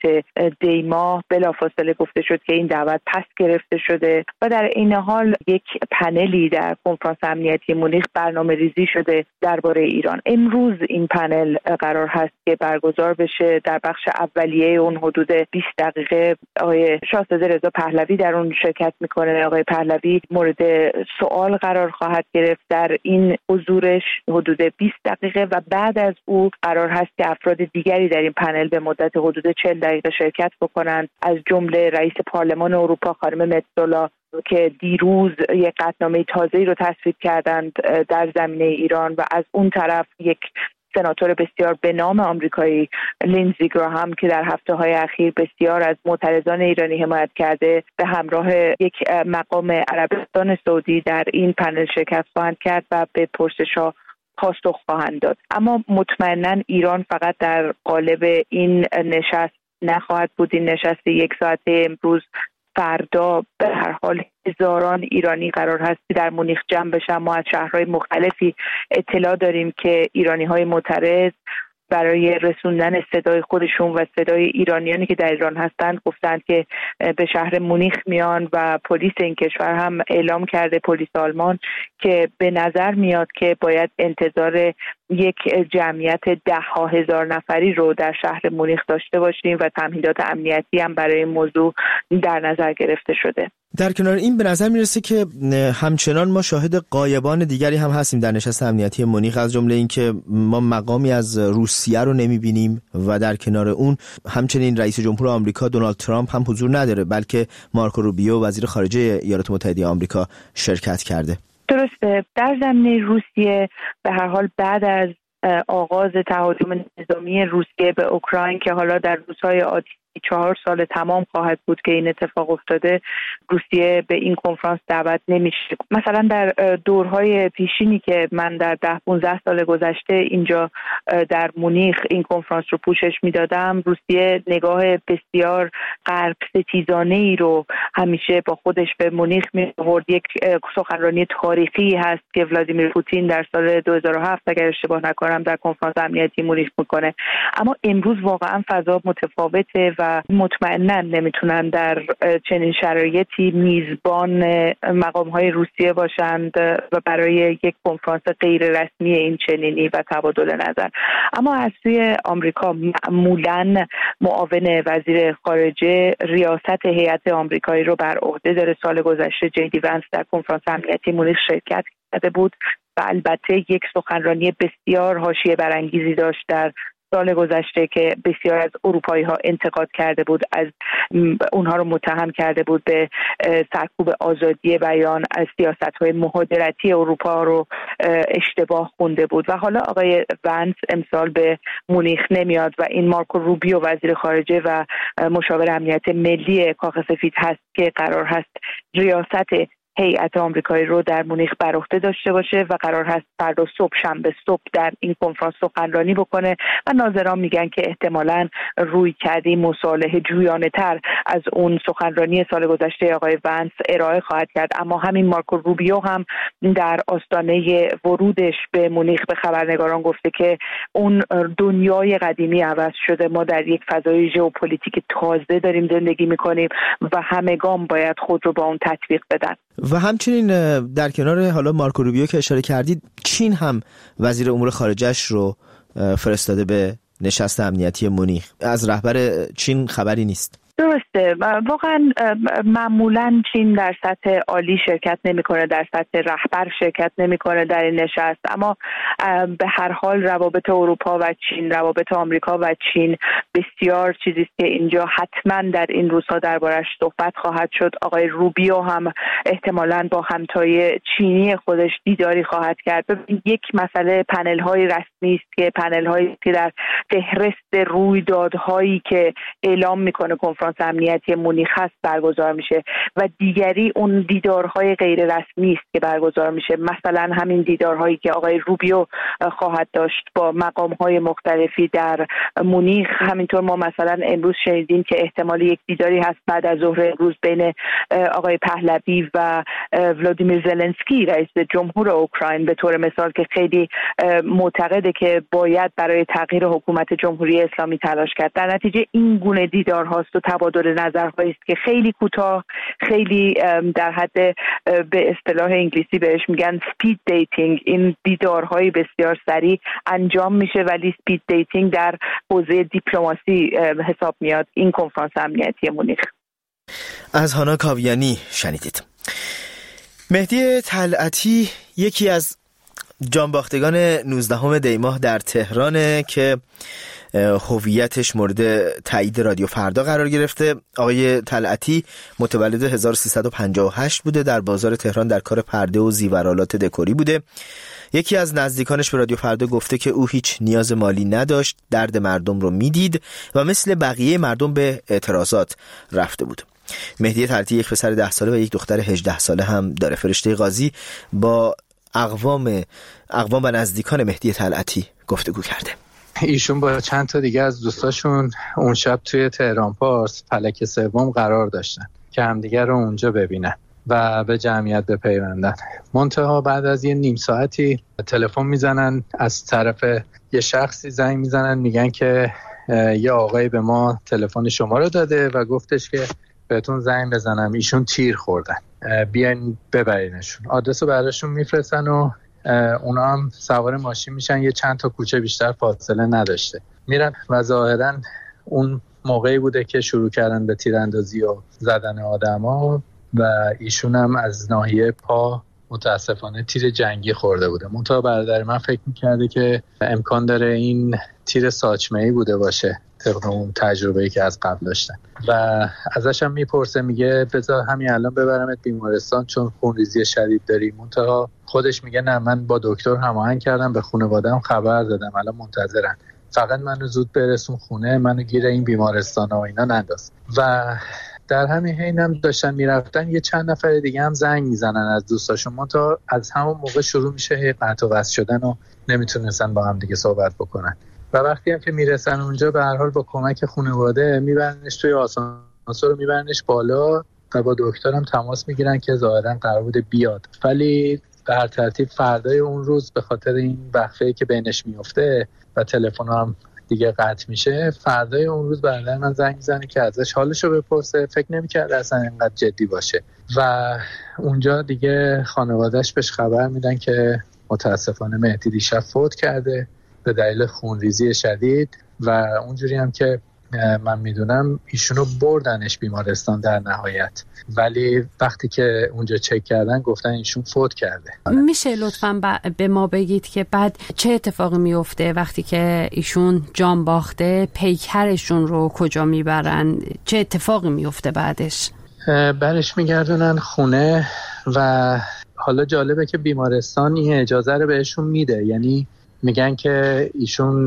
دیماه بلافاصله گفته شد که این دعوت پس گرفته شده و در این حال یک پنلی در کنفرانس امنیتی مونیخ برنامه‌ریزی شده درباره ایران. امروز این پنل قرار هست که برگزار بشه. در بخش اولیه اون حدود 20 دقیقه آقای شاهزاده رضا پهلوی در اون شرکت میکنه. آقای پهلوی مورد سوال قرار خواهد گرفت در این حضورش حدود 20 دقیقه و بعد از او قرار هست که افراد دیگری در این پنل به مدت حدود 40 دقیقه شرکت بکنند، از جمله رئیس پارلمان اروپا خانم متسولا که دیروز یک قطعنامه تازه‌ای رو تصویب کردند در زمینه ایران و از اون طرف یک سناتور بسیار به نام آمریکایی لینزی گراهام که در هفته‌های اخیر بسیار از معترضان ایرانی حمایت کرده، به همراه یک مقام عربستان سعودی در این پنل شرکت خواهند کرد و به پرسش‌ها پاسخ خواهند داد. اما مطمئناً ایران فقط در قالب این نشست نخواهد بود. این نشست 1 ساعته امروز، فردا به هر حال هزاران ایرانی قرار هست در مونیخ جمع بشن. ما از شهرهای مختلفی اطلاع داریم که ایرانی‌های معترض برای رسوندن صدای خودشون و صدای ایرانیانی که در ایران هستند گفتند که به شهر مونیخ میان و پلیس این کشور هم اعلام کرده، پلیس آلمان، که به نظر میاد که باید انتظار یک جمعیت 10,000 نفری رو در شهر مونیخ داشته باشیم و تمهیدات امنیتی هم برای این موضوع در نظر گرفته شده. در کنار این به نظر میرسه که همچنان ما شاهد غایبان دیگری هم هستیم در نشست امنیتی مونیخ، از جمله این که ما مقامی از روسیه رو نمیبینیم و در کنار اون همچنین رئیس جمهور آمریکا دونالد ترامپ هم حضور نداره، بلکه مارکو روبیو وزیر خارجه ایالات متحده آمریکا شرکت کرده. درسته. در زمینه روسیه به هر حال بعد از آغاز تهاجم نظامی روسیه به اوکراین که حالا در روزهای آتی 4 سال تمام خواهد بود که این اتفاق افتاده، روسیه به این کنفرانس دعوت نمیشه. مثلا در دورهای پیشینی که من در 10-15 سال گذشته اینجا در مونیخ این کنفرانس رو پوشش میدادم، روسیه نگاه بسیار غرب ستیزانه ای رو همیشه با خودش به مونیخ می آورد. یک سخنرانی تاریخی هست که ولادیمیر پوتین در سال 2007 اگر اشتباه نکنم در کنفرانس امنیتی مونیخ میکنه. اما امروز واقعا فضا متفاوته و مطمئنا نمیتونن در چنین شرایطی میزبان مقام‌های روسیه باشند و برای یک کنفرانس غیر رسمی این چنینی و تبادل نظر. اما از سوی آمریکا معمولاً معاون وزیر خارجه ریاست هیئت آمریکایی رو بر عهده داره. سال گذشته جی دی ونس در کنفرانس امنیتی مونیخ شرکت کرده بود و البته یک سخنرانی بسیار حاشیه برانگیزی داشت در سال گذشته که بسیار از اروپایی ها انتقاد کرده بود، از اونها رو متهم کرده بود به سرکوب آزادی بیان، از سیاست های مهاجرتی اروپا رو اشتباه خونده بود. و حالا آقای ونس امسال به مونیخ نمیاد و این مارکو روبیو وزیر خارجه و مشاور امنیت ملی کاخ سفید هست که قرار هست ریاست هیئت آمریکایی رو در مونیخ بر عهده داشته باشه و قرار هست فردا شنبه صبح در این کنفرانس سخنرانی بکنه و ناظران میگن که احتمالاً روی کرده مصالحه جویانه تر از اون سخنرانی سال گذشته آقای ونس ارائه خواهد کرد. اما همین مارکو روبیو هم در آستانه ورودش به مونیخ به خبرنگاران گفته که اون دنیای قدیمی عوض شده، ما در یک فضای ژئوپلیتیک تازه داریم زندگی میکنیم و همگان باید خود رو با اون تطبیق بدن. و همچنین در کنار حالا مارکو روبیو که اشاره کردید، چین هم وزیر امور خارجه‌اش رو فرستاده به نشست امنیتی مونیخ. از رهبر چین خبری نیست. درسته. واقعا معمولا چین در سطح عالی شرکت نمیکنه، در سطح رهبر شرکت نمیکنه در این نشست، اما به هر حال روابط اروپا و چین، روابط آمریکا و چین بسیار چیزی است که اینجا حتما در این روزها دربارش صحبت خواهد شد. آقای روبیو هم احتمالاً با همتای چینی خودش دیداری خواهد کرد. یک مسئله پنل های رسمی است که پنل هایی که در فهرست رویدادهایی که اعلام میکنه کنفرانس امنیتی مونیخ هست برگزار میشه و دیگری اون دیدارهای غیر رسمی است که برگزار میشه. مثلا همین دیدارهایی که آقای روبیو خواهد داشت با مقامهای مختلفی در مونیخ. همینطور ما مثلا امروز شنیدیم که احتمال یک دیداری هست بعد از ظهر امروز بین آقای پهلوی و ولادیمیر زلنسکی رئیس جمهور اوکراین، به طور مثال، که خیلی معتقده که باید برای تغییر حکومت جمهوری اسلامی تلاش کرد. در نتیجه این گونه دیدارهاست و تبادل نظرهایی است که خیلی کوتاه، خیلی در حد به اصطلاح انگلیسی بهش میگن سپید دیتینگ، این دیدارهای بسیار سریع انجام میشه، ولی سپید دیتینگ در حوزه دیپلماسی حساب میاد این کنفرانس امنیتی مونیخ. از هانا کاویانی شنیدید. مهدی طلعتی یکی از جانباختگان 19 دی ماه در تهرانه که هویتش مورد تایید رادیو فردا قرار گرفته. آقای طلعتی متولد 1358 بوده، در بازار تهران در کار پرده و زیورآلات دکوری بوده. یکی از نزدیکانش به رادیو فردا گفته که او هیچ نیاز مالی نداشت، درد مردم رو میدید و مثل بقیه مردم به اعتراضات رفته بود. مهدی طلعتی یک پسر 10 ساله و یک دختر 18 ساله هم داره. فرشته قاضی با اقوام و نزدیکان مهدی طلعتی گفتگو کرده. ایشون با چند تا دیگه از دوستاشون اون شب توی تهران پارس فلک سوم قرار داشتن که همدیگه رو اونجا ببینن و به جمعیت بپیوندن. منتها بعد از یه نیم ساعتی تلفن میزنن، از طرف یه شخصی زنگ میزنن، میگن که یه آقای به ما تلفن شما رو داده و گفتش که بهتون زنگ بزنم، ایشون تیر خوردن، بیاین ببرینشون. آدرس رو براشون میفرستن و اونا هم سوار ماشین میشن، یه چند تا کوچه بیشتر فاصله نداشته میرن و ظاهرا اون موقعی بوده که شروع کردن به تیراندازی و زدن آدما و ایشون هم از ناحیه پا متاسفانه تیر جنگی خورده بوده. منتها برادر من فکر میکرده که امکان داره این تیر ساچمه‌ای بوده باشه طبق اون تجربه‌ای که از قبل داشتن و ازش هم میپرسه، میگه بذار همین الان ببرمت بیمارستان چون خونریزی شدید داری. منتها خودش میگه نه، من با دکتر هماهنگ کردم، به خانواده‌ام خبر دادم، الان منتظرن، فقط منو زود برسون خونه، منو گیر این بیمارستان و اینا ننداز. و در همین حین هم داشتن میرفتن یه چند نفر دیگه هم زنگ میزنن از دوستاشون، منتها از همون موقع شروع میشه قطع و وصل شدن و نمیتونستن با هم دیگه صحبت بکنن. و وقتی هم که میرسن اونجا به هر حال با کمک خانواده میبرنش توی آسانسور رو میبرنش بالا و با دکترم تماس میگیرن که ظاهرا قرار بوده بیاد، ولی به هر ترتیب فردای اون روز به خاطر این وقفه‌ای که بینش میفته و تلفن هم دیگه قطع میشه، فردای اون روز برادر من زنگ میزنه که ازش حالشو بپرسه. فکر نمی‌کرد اصلا اینقدر جدی باشه و اونجا دیگه خانواده‌اش بهش خبر میدن که متاسفانه مهدی دیشب فوت کرده به دلیل خونریزی شدید و اونجوری هم که من میدونم ایشونو بردنش بیمارستان در نهایت، ولی وقتی که اونجا چک کردن گفتن ایشون فوت کرده. میشه لطفاً به ما بگید که بعد چه اتفاقی میفته وقتی که ایشون جان باخته؟ پیکرشون رو کجا میبرن؟ چه اتفاقی میفته بعدش؟ برش میگردونن خونه و حالا جالبه که بیمارستان این اجازه رو بهشون میده، یعنی میگن که ایشون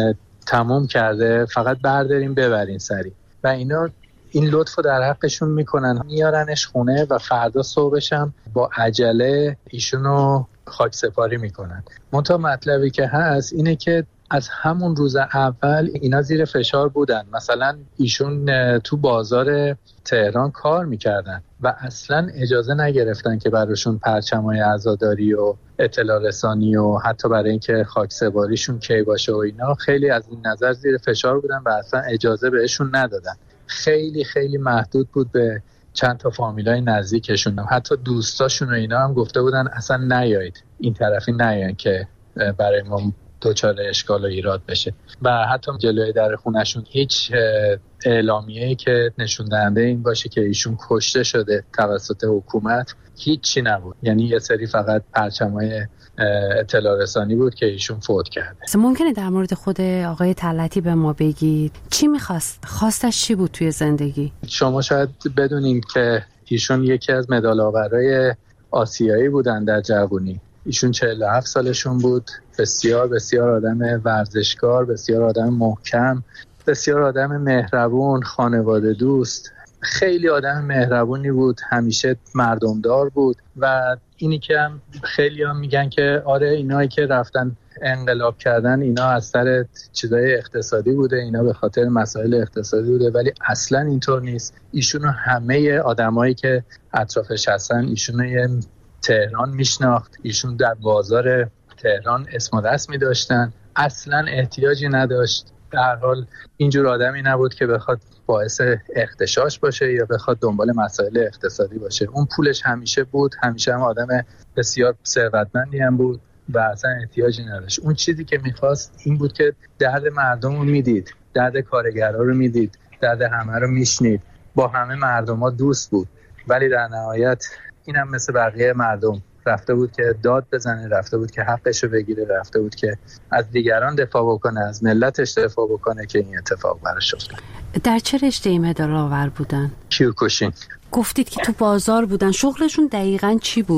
تمام کرده، فقط برداریم ببرین سری و اینا این لطفو در حقشون میکنن، میارنش خونه و فردا صبحش هم با عجله ایشونو خاک سپاری میکنن. منتها مطلبی که هست اینه که از همون روز اول اینا زیر فشار بودن. مثلا ایشون تو بازار تهران کار میکردن و اصلا اجازه نگرفتن که براشون پرچمای عزاداری و اطلاع رسانی و حتی برای اینکه خاک سپاریشون کی باشه و اینا خیلی از این نظر زیر فشار بودن و اصلا اجازه بهشون ندادن. خیلی خیلی محدود بود به چند تا فامیلای نزدیکشون، حتی دوستاشون و اینا هم گفته بودن اصلا نیایید این طرفی، نیاین که برای ما دچار اشکال و ایراد بشه. و حتی جلوی در خونشون هیچ اعلامیه‌ای که نشون دهنده این باشه که ایشون کشته شده توسط حکومت هیچی نبود، یعنی یه سری فقط پرچمای اطلاع رسانی بود که ایشون فوت کرده. ممکنه در مورد خود آقای طلعتی به ما بگید چی می‌خواست؟ خواستش چی بود توی زندگی؟ شما شاید بدونین که ایشون یکی از مدال آورای آسیایی بودن در جوانی. ایشون 47 سالشون بود، بسیار بسیار آدم ورزشکار، بسیار آدم محکم، بسیار آدم مهربون، خانواده دوست، خیلی آدم مهربونی بود، همیشه مردمدار بود. و اینی که هم خیلی هم میگن که آره اینایی که رفتن انقلاب کردن اینا از سر چیزای اقتصادی بوده، اینا به خاطر مسائل اقتصادی بوده، ولی اصلا اینطور نیست. ایشونو همه آدمایی که اطرافش هستن ایشونو تهران میشناخت، ایشون در بازار تهران اسم و رسمی داشتن، اصلا احتیاجی نداشت. در حال اینجور آدمی نبود که بخواد باعث اغتشاش باشه یا بخواد دنبال مسائل اقتصادی باشه. اون پولش همیشه بود، همیشه هم آدم بسیار ثروتمندی هم بود و اصلا احتیاجی نداشت. اون چیزی که میخواست این بود که درد مردم رو میدید، درد کارگرها رو میدید، درد همه رو میشنید، با همه مردم ها دوست بود. ولی در نهایت اینم مثل بقیه مردم رفته بود که داد بزنه، رفته بود که حقشو بگیره، رفته بود که از دیگران دفاع بکنه، از ملتش دفاع بکنه که این اتفاق براش افتاد. در چه رشته‌ای مدال آور بودن؟ کیوکوشین. گفتید که تو بازار بودن، شغلشون دقیقاً چی بود؟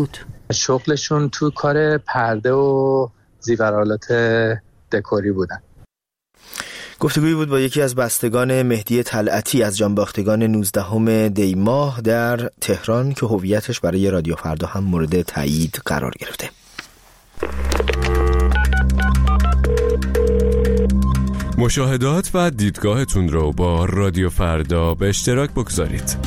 شغلشون تو کار پرده و زیورآلات دکوری بودن. گفتگویی بود با یکی از بستگان مهدی طلعتی از جانباختگان 19 دی ماه در تهران که هویتش برای رادیو فردا هم مورد تایید قرار گرفته. مشاهدات و دیدگاهتون رو با رادیو فردا به اشتراک بگذارید.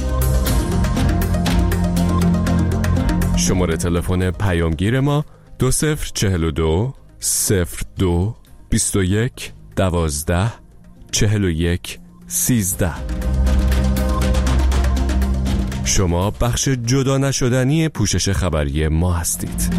شماره تلفن پیامگیر ما 2042 02 21 12 41 13. شما بخش جدا نشدنی پوشش خبری ما هستید.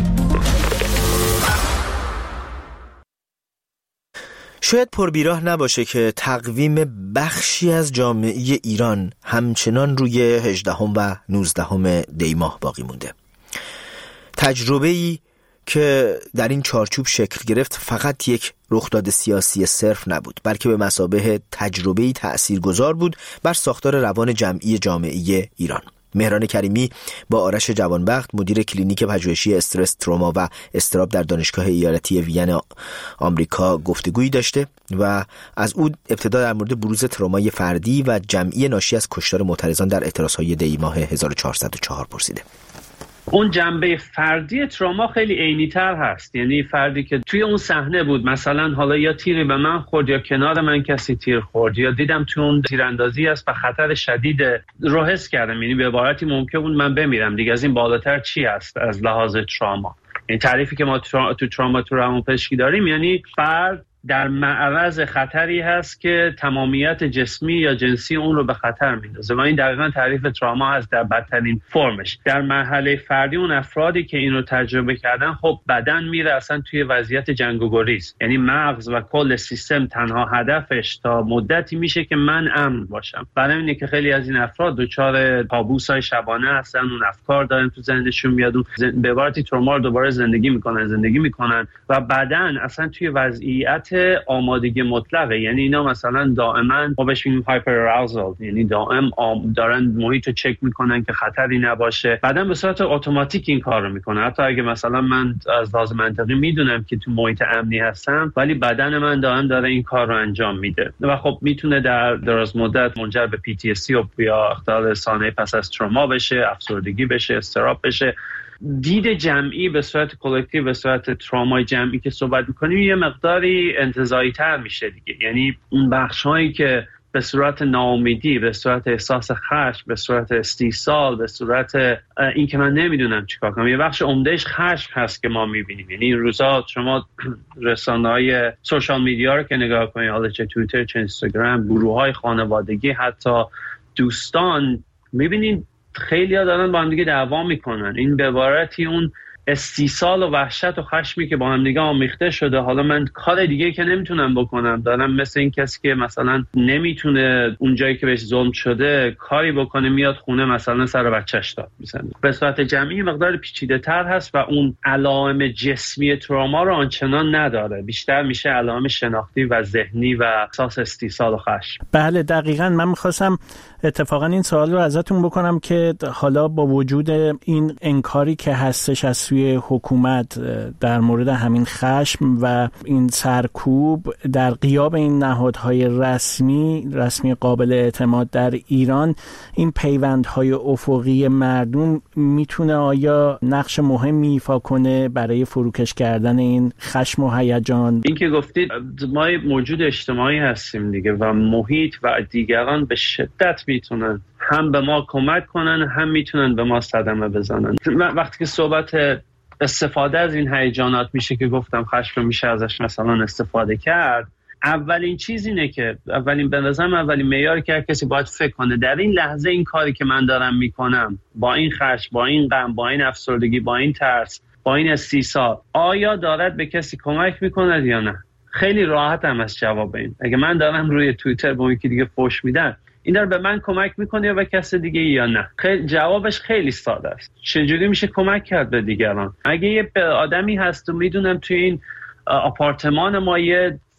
شاید پربیراه نباشه که تقویم بخشی از جامعه ایران همچنان روی 18 و 19 دی ماه باقی مونده. تجربه‌ای که در این چارچوب شکل گرفت فقط یک رخداد سیاسی صرف نبود، بلکه به مثابه تجربه‌ای تأثیرگذار بود بر ساختار روان جمعی جامعه ایران. مهران کریمی با آرش جوانبخت، مدیر کلینیک پژوهشی استرس، تروما و اضطراب در دانشگاه ایالتی وین آمریکا گفتگویی داشته و از او ابتدا در مورد بروز ترومای فردی و جمعی ناشی از کشتار معترضان در اعتراضهای دی ماه 1404 پرسیده. اون جنبه فردی تروما خیلی عینی‌تر هست، یعنی فردی که توی اون صحنه بود، مثلا حالا یا تیری به من خورد یا کنار من کسی تیر خورد یا دیدم توی اون تیراندازی است و خطر شدید رو حس کردم، یعنی به عبارتی ممکن بود من بمیرم دیگه. از این بالاتر چی هست از لحاظ تروما؟ این تعریفی که ما تو تروما تو روانپزشکی داریم، یعنی فرد در معرض خطری هست که تمامیت جسمی یا جنسی اون رو به خطر میندازه و این دقیقاً تعریف تروما هست در بدترین فرمش. در مرحله فردی اون افرادی که این رو تجربه کردن، خب بدن میره اصلا توی وضعیت جنگ و گریز، یعنی مغز و کل سیستم تنها هدفش تا مدتی میشه که من امن باشم. برای اینه که خیلی از این افراد دچار کابوس‌های شبانه هستن، اون افکار دارن تو ذهنشون میاد، به عبارتی تروما رو دوباره زندگی میکنن و بدن اصلا توی وضعیت آمادگی مطلقه. یعنی اینا مثلا دائما ما بهش میگیم هایپر اراوزال، یعنی دائم دارن محیط رو چک میکنن که خطری نباشه. بعدن به صورت اتوماتیک این کار رو میکنه، حتی اگه مثلا من از لحاظ منطقی میدونم که تو محیط امنی هستم ولی بدن من دائم داره این کار رو انجام میده و خب میتونه در دراز مدت منجر به PTSD یا اختلال ثانوی پس از تروما بشه، افسردگی بشه، اضطراب بشه. دید جمعی به صورت کلکتیو، به صورت ترومای جمعی که صحبت میکنیم یه مقداری انتزاعی تر میشه دیگه. یعنی اون بخش هایی که به صورت ناامیدی، به صورت احساس خشم، به صورت استیصال، به صورت این که من نمیدونم چیکار کنم، یه بخش عمدهش خشم هست که ما میبینیم. یعنی این روزا شما رسانه‌های سوشال میدیا رو که نگاه کنید، حالا چه توییتر چه اینستاگرام، گروه‌های خانوادگی، حتی دوستان، میبینید خیلی ها دارن با هم دیگه دعوا میکنن. این به عبارتی اون استیصال و وحشت و خشمی که با هم دیگه آمیخته شده. حالا من کار دیگه که نمیتونم بکنم، دارم مثل این کسی که مثلا نمیتونه اون جایی که بهش ظلم شده کاری بکنه، میاد خونه مثلا سر بچه‌اش داد میزنه. به صورت جمعی مقدار پیچیده تر هست و اون علائم جسمی تروما رو آنچنان نداره، بیشتر میشه علائم شناختی و ذهنی و احساس استیصال و خشم. بله دقیقاً. من می‌خواستم اتفاقا این سوال رو ازتون بکنم که حالا با وجود این انکاری که هستش از سوی حکومت در مورد همین خشم و این سرکوب، در غیاب این نهادهای رسمی قابل اعتماد در ایران، این پیوندهای افقی مردم میتونه آیا نقش مهمی ایفا کنه برای فروکش کردن این خشم و هیجان؟ این که گفتید ما موجود اجتماعی هستیم دیگه و محیط و دیگران به شدت میتونن هم به ما کمک کنن، هم میتونن به ما صدمه بزنن. وقتی که صحبت استفاده از این هیجانات میشه که گفتم خشم میشه ازش مثلا استفاده کرد، اولین چیز اینه که اولین معیاری که هر کسی باید فکر کنه در این لحظه این کاری که من دارم میکنم با این خشم، با این غم، با این افسردگی، با این ترس، با این استیصال، آیا دارد به کسی کمک میکنه یا نه؟ خیلی راحت هم از جواب این. اگه من دارم روی توییتر با یکی دیگه فوش میدم، این داره به من کمک میکنه یا به کس دیگه یا نه؟ جوابش خیلی ساده است. چجوری میشه کمک کرد به دیگران؟ اگه یه آدمی هست و میدونم توی این آپارتمان ما یه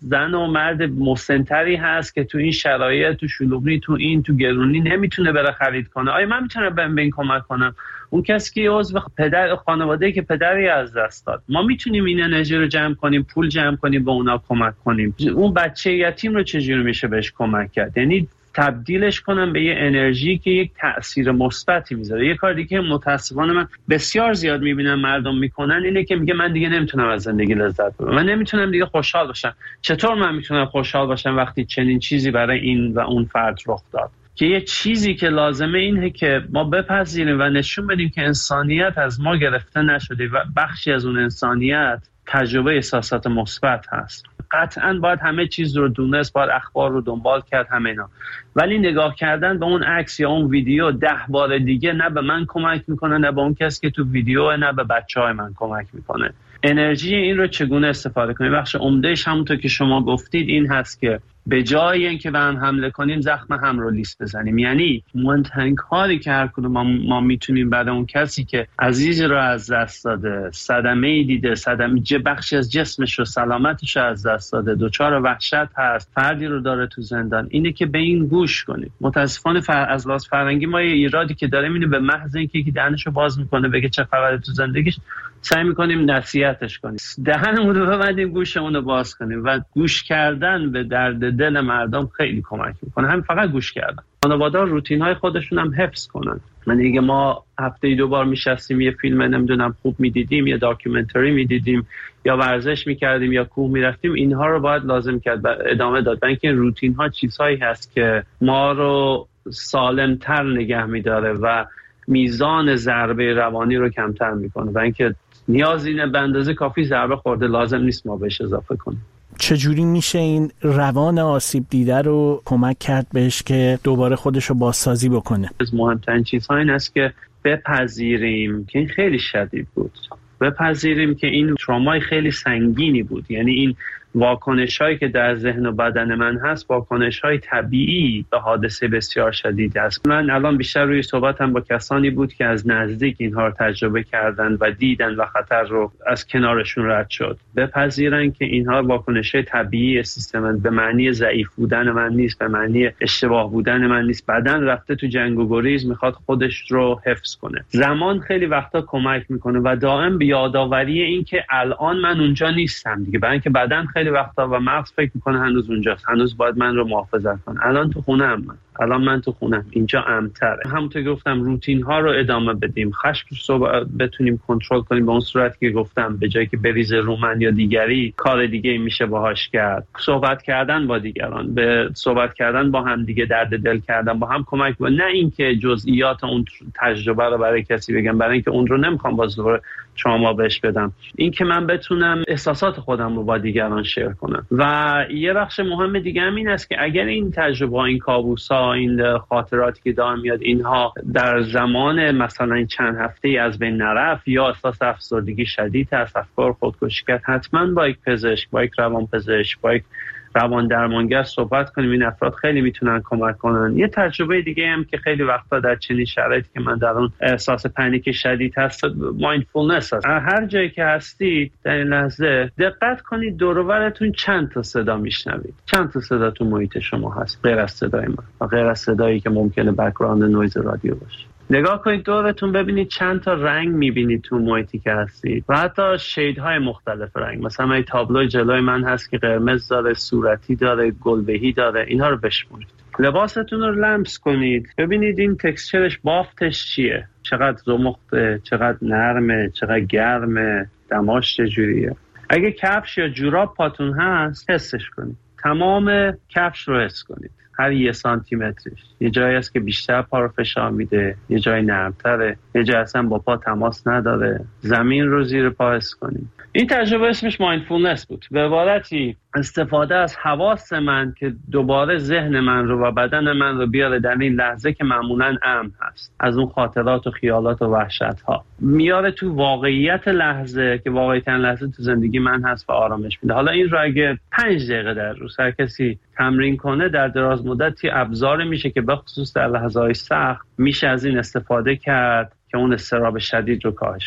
زن و مرد مسن‌تری هست که تو این شرایط، تو شلوغی، تو گرونی نمیتونه بره خرید کنه. آیا من میتونم به این کمک کنم؟ اون کسی که عضو پدر خانواده‌ای که پدری از دست داد، ما میتونیم این انرژی رو جمع کنیم، پول جمع کنیم، به اونا کمک کنیم. اون بچه یتیم رو چجوری میشه بهش کمک کرد؟ یعنی تبدیلش کنم به یه انرژی که یک تأثیر مثبتی میذاره. یه کار دیگه متاسفانه من بسیار زیاد میبینم مردم میکنن اینه که میگه من دیگه نمیتونم از زندگی لذت ببرم، من نمیتونم دیگه خوشحال باشم. چطور من میتونم خوشحال باشم وقتی چنین چیزی برای این و اون فرد رخ داد؟ که یه چیزی که لازمه اینه که ما بپذیریم و نشون بدیم که انسانیت از ما گرفته نشده و بخشی از اون انسانیت تجربه احساسات مثبت هست. قطعاً باید همه چیز رو دونست، باید اخبار رو دنبال کرد، همه اینا، ولی نگاه کردن به اون عکس یا اون ویدیو 10 بار دیگه نه به من کمک میکنه، نه به اون کسی که تو ویدیو، نه به بچهای من کمک میکنه. انرژی این رو چگونه استفاده کنیم؟ بخش عمدهش همونطور که شما گفتید این هست که به جای اینکه به هم حمله کنیم زخم هم رو لیست بزنیم. یعنی مهمترین کاری که هر کدوم ما میتونیم بعد اون کسی که عزیزی رو از دست داده، صدمه‌ای دیده، بخشی از جسمش رو، سلامتش رو از دست داده، دچار وحشت هست، فردی رو داره تو زندان، اینه که به این گوش کنیم. متاسفانه از لحاظ فرهنگی ما یه ایرادی که داریم اینه به محض اینکه یکی دهنشو باز میکنه بگه چه خبره تو زندگیش، سعی میکنیم نصیحتش کنیم، دهنمون رو ببندیم، گوشمون رو باز کنیم. و گوش کردن به درد دل مردم خیلی کمک میکنه. هم فقط گوش کردن. خانواده‌ها روتین های خودشون هم حفظ کنن. من دیگه ما هفته 2 بار میشستیم یه فیلم نمیدونم خوب میدیدیم، یا داکیومنتری میدیدیم، یا ورزش میکردیم، یا کوه میرفتیم، اینها رو باید لازم کرد ادامه داد. اینکه این روتین ها چیزهایی هست که ما رو سالمتر نگه میداره و میزان ضربه روانی رو کمتر میکنه. و اینکه نیازی اینه به اندازه کافی ضربه خورده، لازم نیست ما بهش اضافه کنیم. چجوری میشه این روان آسیب دیده رو کمک کرد بهش که دوباره خودش رو بازسازی بکنه؟ از مهمترین چیزها این است که بپذیریم که این خیلی شدید بود، بپذیریم که این ترومای خیلی سنگینی بود. یعنی این واکنش‌هایی که در ذهن و بدن من هست واکنش‌های طبیعی به حادثه بسیار شدید است. من الان بیشتر روی صحبتم با کسانی بود که از نزدیک اینها رو تجربه کردن و دیدن و خطر رو از کنارشون رد شد. بپذیرن که اینها واکنش‌های طبیعی سیستم، به معنی ضعیف بودن من نیست، به معنی اشتباه بودن من نیست. بدن رفته تو جنگ و گریز، میخواد خودش رو حفظ کنه. زمان خیلی وقتا کمک میکنه و دائم به یادآوری این که الان من اونجا نیستم دیگه، برای اینکه بدن خیلی وقتا و مغز فکر میکنه هنوز اونجاست، هنوز باید من رو محافظت کنه. الان تو خونه‌ام، الان من تو خونه‌ام، اینجا امن‌تره. همونطور که گفتم روتین ها رو ادامه بدیم، خشم رو بتونیم کنترل کنیم به اون صورتی که گفتم، به جایی که بریزه رو من یا دیگری، کار دیگه میشه باهاش کرد. صحبت کردن با دیگران، به صحبت کردن با هم دیگه، درد دل کردن با هم کمک کنه. نه اینکه جزئیات اون تجربه رو برای کسی بگم، برای اینکه اون رو نمیخوام باز دوباره شما بهش بدم. این که من بتونم احساسات خودم رو با دیگران شیر کنم. و یه بخش مهم دیگه هم این است که اگر این تجربه، این کابوس‌ها، این خاطراتی که دارم میاد، اینها در زمان مثلا این چند هفته‌ای از بین نرفت یا احساس افسردگی شدید هست، افکار خودکشی کرد، حتما با یک پزشک، با یک روانپزشک، با یک روان درمانگر صحبت کنیم. این افراد خیلی میتونن کمک کنن. یه تجربه دیگه هم که خیلی وقتا در چنین شرایطی که من در اون احساس پنیک شدید هست، مایندفولنس هست. هر جایی که هستید در این لحظه دقت کنید دور و برتون چند تا صدا میشنوید، چند تا صدا تو محیط شما هست غیر از صدای من و غیر از صدایی که ممکنه بک‌گراند نویز رادیو باشه. نگاه کنید دورتون، ببینید چند تا رنگ میبینید تو محیطی که هستید و حتی شیدهای مختلف رنگ. مثلا این تابلو جلوی من هست که قرمز داره، صورتی داره، گلبهی داره. اینها رو بشمرید. لباستون رو لمس کنید، ببینید این تکسچرش، بافتش چیه، چقدر زمخته، چقدر نرمه، چقدر گرمه، دماش چجوریه. اگه کفش یا جوراب پاتون هست حسش کنید، تمام کفش رو حس کنید، هر 1 سانتیمترش. یه جایی هست که بیشتر پا رو فشار میده، یه جای نرمتره، یه جایی اصلا با پا تماس نداره. زمین رو زیر پا حس کنید. این تجربه اسمش مایندفولنس بود. به عبارتی استفاده از حواس من که دوباره ذهن من رو و بدن من رو بیاره در این لحظه که معمولاً امن هست، از اون خاطرات و خیالات و وحشت ها میاره تو واقعیت لحظه که واقعیت لحظه تو زندگی من هست و آرامش میده. حالا این رو اگه 5 دقیقه در روز هر کسی تمرین کنه، در دراز مدتی ابزار میشه که به خصوص در لحظه‌های سخت میشه از این استفاده کرد که اون اضطراب شدید رو کاهش بده.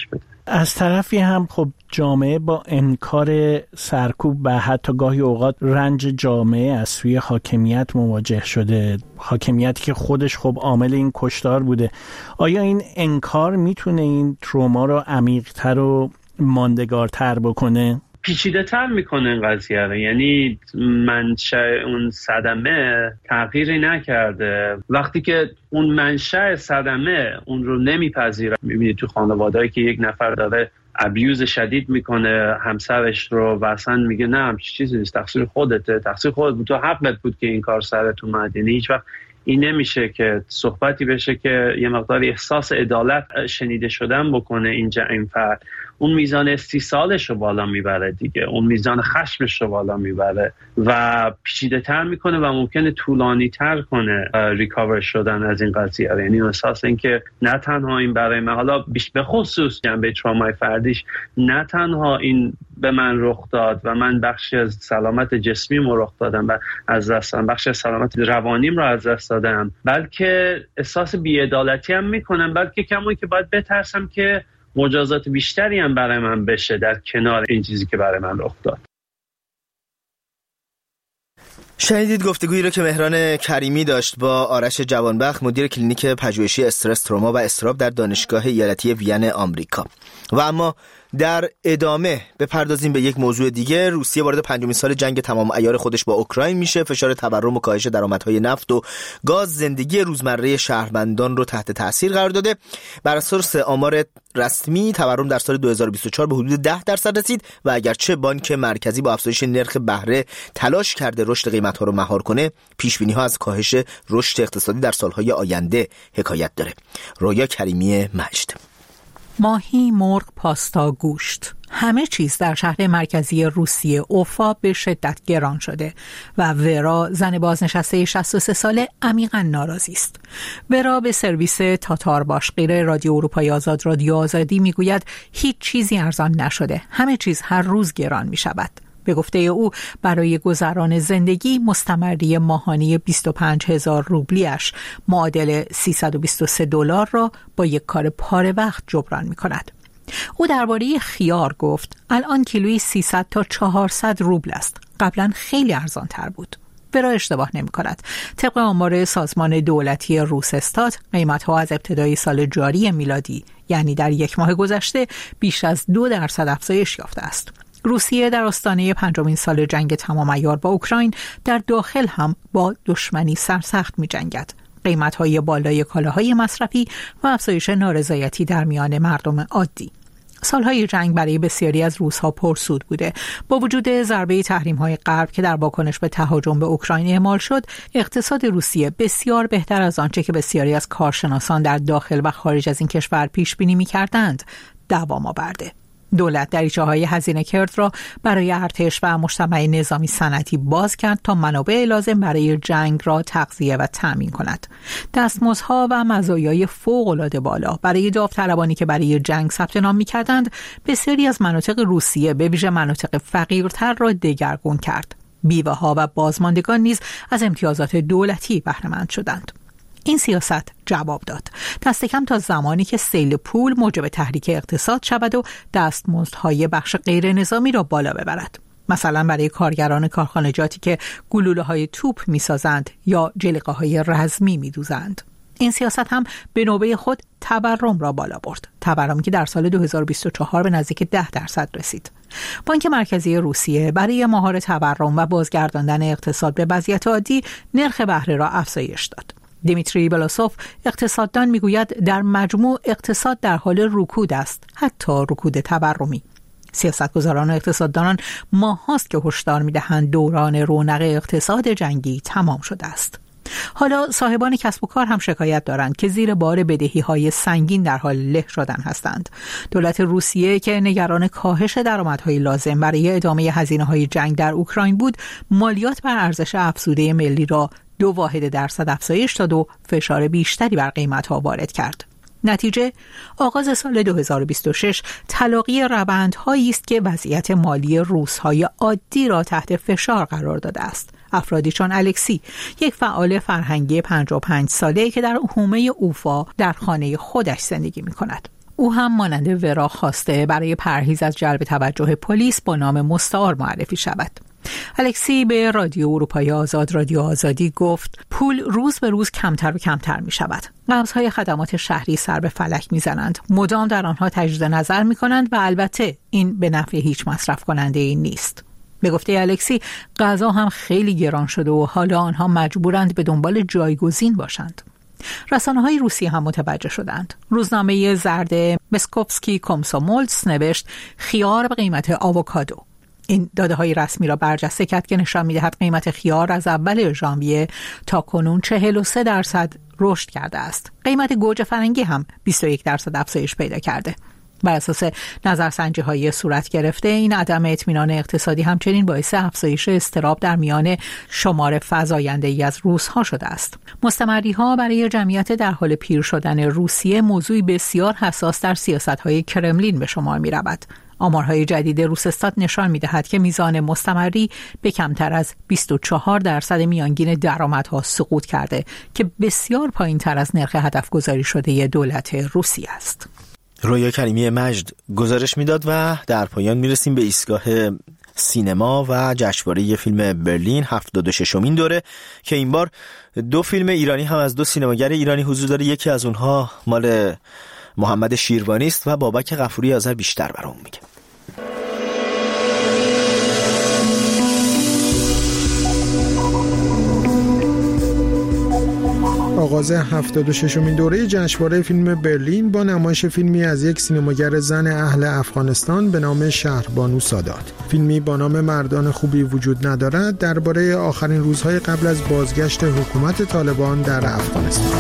از طرفی هم خب جامعه با انکار سرکوب و حتی گاهی اوقات رنج جامعه از سوی حاکمیت مواجه شده، حاکمیتی که خودش خب عامل این کشتار بوده. آیا این انکار میتونه این تروما رو عمیق‌تر و ماندگارتر بکنه؟ پیچیده تر میکنه این قضیه رو. یعنی منشأ اون صدمه تغییری نکرده. وقتی که اون منشأ صدمه اون رو نمیپذیره، میبینید تو خانواده‌ای که یک نفر داره ابیوز شدید میکنه همسرش رو و اصلا میگه نه همچین چیزی نیست، تقصیر خودته، تقصیر خودت بود، تو حقت بود که این کار سرت اومد. یعنی هیچ وقت این نمیشه که صحبتی بشه که یه مقدار احساس عدالت شنیده شدن بکنه اینجا این فرد. اون میزان استیصالش رو بالا میبره دیگه، اون میزان خشمش رو بالا میبره و پیچیده تر میکنه و ممکنه طولانی تر کنه ریکاور شدن از این قضیه. یعنی احساس این که نه تنها این برای من، حالا به خصوص جنبه ترومای فردیش، نه تنها این به من رخ داد و من بخشی از سلامت جسمیم رو رخ دادم و از دستم بخشی از سلامت روانیم رو از دست دادم، بلکه احساس بی‌عدالتی هم میکنم، بلکه کمایی که باید بترسم که مجازات بیشتری هم برای من بشه در کنار این چیزی که برای من رخ داد. شنیدید گفتگویی رو که مهران کریمی داشت با آرش جوانبخت، مدیر کلینیک پژوهشی استرس، تروما و اضطراب در دانشگاه ایالتی وین آمریکا. و اما در ادامه بپردازیم به یک موضوع دیگه. روسیه وارد 5مین سال جنگ تمام عیار خودش با اوکراین میشه. فشار تورم و کاهش درآمدهای نفت و گاز زندگی روزمره شهروندان رو تحت تاثیر قرار داده. بر اساس آمار رسمی تورم در سال 2024 به حدود 10% رسید و اگرچه بانک مرکزی با افزایش نرخ بهره تلاش کرده رشد قیمت‌ها رو مهار کنه، پیش‌بینی‌ها از کاهش رشد اقتصادی در سال‌های آینده حکایت داره. رویا کریمی مجد. ماهی، مرغ، پاستا، گوشت، همه چیز در شهر مرکزی روسیه اوفا به شدت گران شده و ورا، زن بازنشسته 63 ساله، عمیقاً ناراضی است. ورا به سرویس تاتار باشقیر رادیو اروپای آزاد، رادیو آزادی میگوید هیچ چیزی ارزان نشده، همه چیز هر روز گران می شود. به گفته او برای گذران زندگی مستمری ماهانه 25,000 روبلیش معادل $323 را با یک کار پاره وقت جبران می کند. او درباره خیار گفت الان کیلویی 300 تا 400 روبل است. قبلا خیلی ارزان تر بود. برا اشتباه نمی کند. طبق آمار سازمان دولتی روسستات، قیمت‌ها از ابتدای سال جاری میلادی، یعنی در یک ماه گذشته، بیش از 2% افزایش یافته است. روسیه در آستانه 5مین سال جنگ تمام عیار با اوکراین در داخل هم با دشمنی سرسخت می جنگد. قیمت‌های بالای کالاهای مصرفی و افزایش نارضایتی در میان مردم عادی. سالهای جنگ برای بسیاری از روس‌ها پرسود بوده. با وجود ضربه تحریم‌های غرب که در واکنش به تهاجم به اوکراین اعمال شد، اقتصاد روسیه بسیار بهتر از آنچه که بسیاری از کارشناسان در داخل و خارج از این کشور پیش بینی می‌کردند دوام آورده. دولت دریچه‌های هزینه‌کرد را برای ارتش و مجتمع نظامی صنعتی باز کرد تا منابع لازم برای جنگ را تغذیه و تأمین کند. دستمزدها و مزایای فوق‌العاده بالا برای داوطلبانی که برای جنگ ثبت نام می‌کردند، بسیاری از مناطق روسیه به ویژه مناطق فقیرتر را دگرگون کرد. بیوه‌ها و بازماندگان نیز از امتیازات دولتی بهره مند شدند. این سیاست جواب داد، دست کم تا زمانی که سیل پول موجب تحریک اقتصاد شود و دستمزدهای بخش غیر نظامی را بالا ببرد. مثلا برای کارگران کارخانجاتی که گلوله‌های توپ می‌سازند یا جلیقه‌های رزمی می‌دوزند. این سیاست هم به نوبه خود تورم را بالا برد. تورمی که در سال 2024 به نزدیک 10% رسید. بانک مرکزی روسیه برای مهار تورم و بازگرداندن اقتصاد به وضعیت عادی نرخ بهره را افزایش داد. دیمیتری بلاسوف اقتصاددان میگوید در مجموع اقتصاد در حال رکود است، حتی رکود تورمی. سیاستگزاران و اقتصاددانان ماهاست که هشدار میدهند دوران رونق اقتصاد جنگی تمام شده است. حالا صاحبان کسب و کار هم شکایت دارند که زیر بار بدهی‌های سنگین در حال له شدن هستند. دولت روسیه که نگران کاهش درآمدهای لازم برای ادامه هزینه‌های جنگ در اوکراین بود، مالیات بر ارزش افزوده ملی را 2% افزایش داد و فشار بیشتری بر قیمت‌ها وارد کرد. نتیجه آغاز سال 2026 تلاقی روندهایی است که وضعیت مالی روس‌های عادی را تحت فشار قرار داده است. افرادی چون الکسی، یک فعال فرهنگی 55 ساله‌ای که در حومه اوفا در خانه خودش زندگی می‌کند. او هم مانند ورا خواسته برای پرهیز از جلب توجه پلیس با نام مستعار معرفی شود. الکسی به رادیو اروپای آزاد، رادیو آزادی گفت پول روز به روز کمتر و کمتر می شود. قبض‌های خدمات شهری سر به فلک می زنند. مدام در آنها تجدید نظر می کنند و البته این به نفع هیچ مصرف کننده ای نیست. به گفته الکسی غذا هم خیلی گران شده و حالا آنها مجبورند به دنبال جایگزین باشند. رسانه‌های روسی هم متوجه شدند. روزنامه زرد مسکوفسکی کومسومولتس نوشت خیار به قیمت آووکادو. این داده‌های رسمی را برجسته کرد که نشان می‌دهد قیمت خیار از اول ژانویه تا کنون 43% رشد کرده است. قیمت گوجه فرنگی هم 21% افزایش پیدا کرده. بر اساس نظرسنجی‌های صورت گرفته این عدم اطمینان اقتصادی همچنین باعث افزایش اضطراب در میان شمار فزاینده‌ای از روس‌ها شده است. مستمری‌ها برای جمعیت در حال پیر شدن روسیه موضوعی بسیار حساس در سیاست‌های کرملین به شمار می‌رود. آمارهای جدید روسستات نشان می‌دهد که میزان مستمری به کمتر از 24% میانگین درآمدها سقوط کرده که بسیار پایین‌تر از نرخ هدف گذاری شده دولت روسیه است. رویا کریمی مجد گزارش میداد و در پایان میرسیم به ایستگاه سینما و جشنواره فیلم برلین 76مین دوره که این بار 2 فیلم ایرانی هم از 2 سینماگر ایرانی حضور داره. یکی از اونها مال محمد شیروانی است و بابک غفوری آذر بیشتر برام میگه. آغاز 76مین دوره جشنواره فیلم برلین با نمایش فیلمی از یک سینماگر زن اهل افغانستان به نام شهربانو سادات. فیلمی با نام مردان خوبی وجود ندارد درباره آخرین روزهای قبل از بازگشت حکومت طالبان در افغانستان.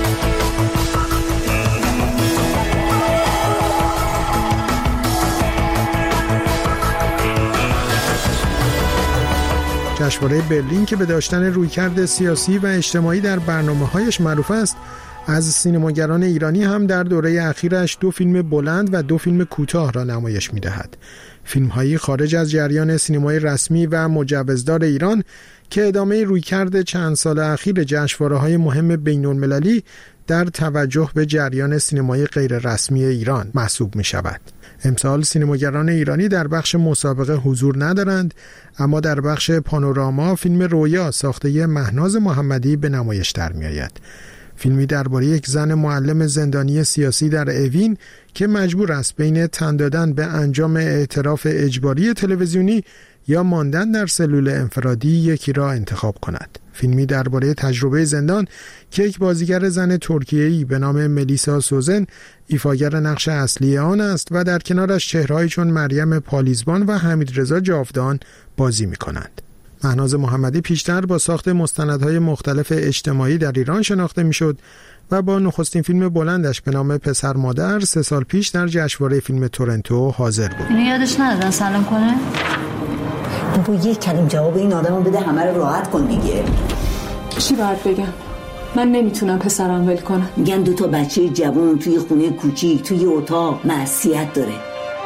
جشنواره برلین که به داشتن رویکرد سیاسی و اجتماعی در برنامه‌هایش معروف است، از سینماگران ایرانی هم در دوره اخیرش 2 فیلم بلند و 2 فیلم کوتاه را نمایش می‌دهد. فیلم‌هایی خارج از جریان سینمای رسمی و مجوزدار ایران که ادامه رویکرد چند سال اخیر جشنواره‌های مهم بین‌المللی در توجه به جریان سینمای غیر رسمی ایران محسوب می‌شود. امسال سینماگران ایرانی در بخش مسابقه حضور ندارند، اما در بخش پانوراما فیلم رویا ساخته مهناز محمدی به نمایش در می‌آید. فیلمی درباره یک زن معلم زندانی سیاسی در اوین که مجبور است بین تن دادن به انجام اعتراف اجباری تلویزیونی یا ماندن در سلول انفرادی یکی را انتخاب کند. فیلمی درباره تجربه زندان که یک بازیگر زن ترکیه‌ای به نام ملیسا سوزن ایفاگر نقش اصلی آن است و در کنارش چهرهایی چون مریم پالیزبان و حمیدرضا جاودان بازی می‌کنند. مهناز محمدی پیشتر با ساخت مستندهای مختلف اجتماعی در ایران شناخته می‌شد و با نخستین فیلم بلندش به نام پسر مادر 3 سال پیش در جشنواره فیلم تورنتو حاضر بود. اینو یادش ندادن سلام کنه؟ بابا یک کلمه جواب این آدمو بده، همه رو راحت کن دیگه. چی باید بگم؟ من نمیتونم پسرم ول کنم. میگن 2 تا بچه جوان توی خونه کوچیک توی اتاق معصیت داره.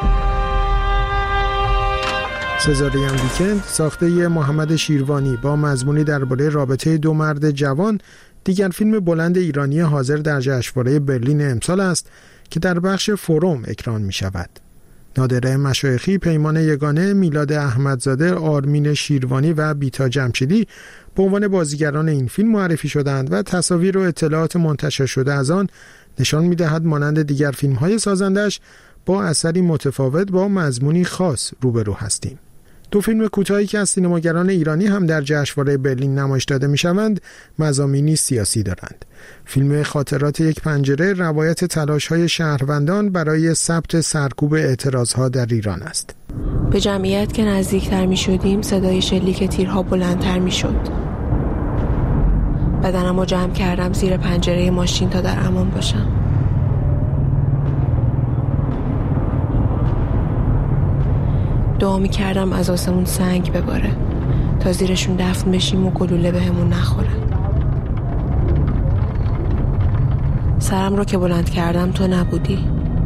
سزارین ویکند ساخته محمد شیروانی با مضمونی درباره رابطه 2 مرد جوان دیگر فیلم بلند ایرانی حاضر در جشنواره برلین امسال است که در بخش فروم اکران می شود. نادره مشایخی، پیمان یگانه، میلاد احمدزاده، آرمین شیروانی و بیتا جمشیدی به عنوان بازیگران این فیلم معرفی شدند و تصاویر و اطلاعات منتشر شده از آن نشان می‌دهد مانند دیگر فیلم‌های سازندش با اثری متفاوت با مضمونی خاص روبرو هستیم. 2 فیلم کوتاهی که از سینماگران ایرانی هم در جشنواره برلین نمایش داده می‌شوند مضامینی سیاسی دارند. فیلم خاطرات یک پنجره روایت تلاش‌های شهروندان برای ثبت سرکوب اعتراضها در ایران است. به جمعیت که نزدیکتر می‌شدیم صدای شلیک تیرها بلندتر می‌شد. بدنمو جمع کردم زیر پنجره ماشین تا در امان باشم. دعا می‌کردم از آسمون سنگ بباره تا زیرشون دفن بشیم و گلوله بهمون نخوره. سرم رو که بلند کردم تو نبودی.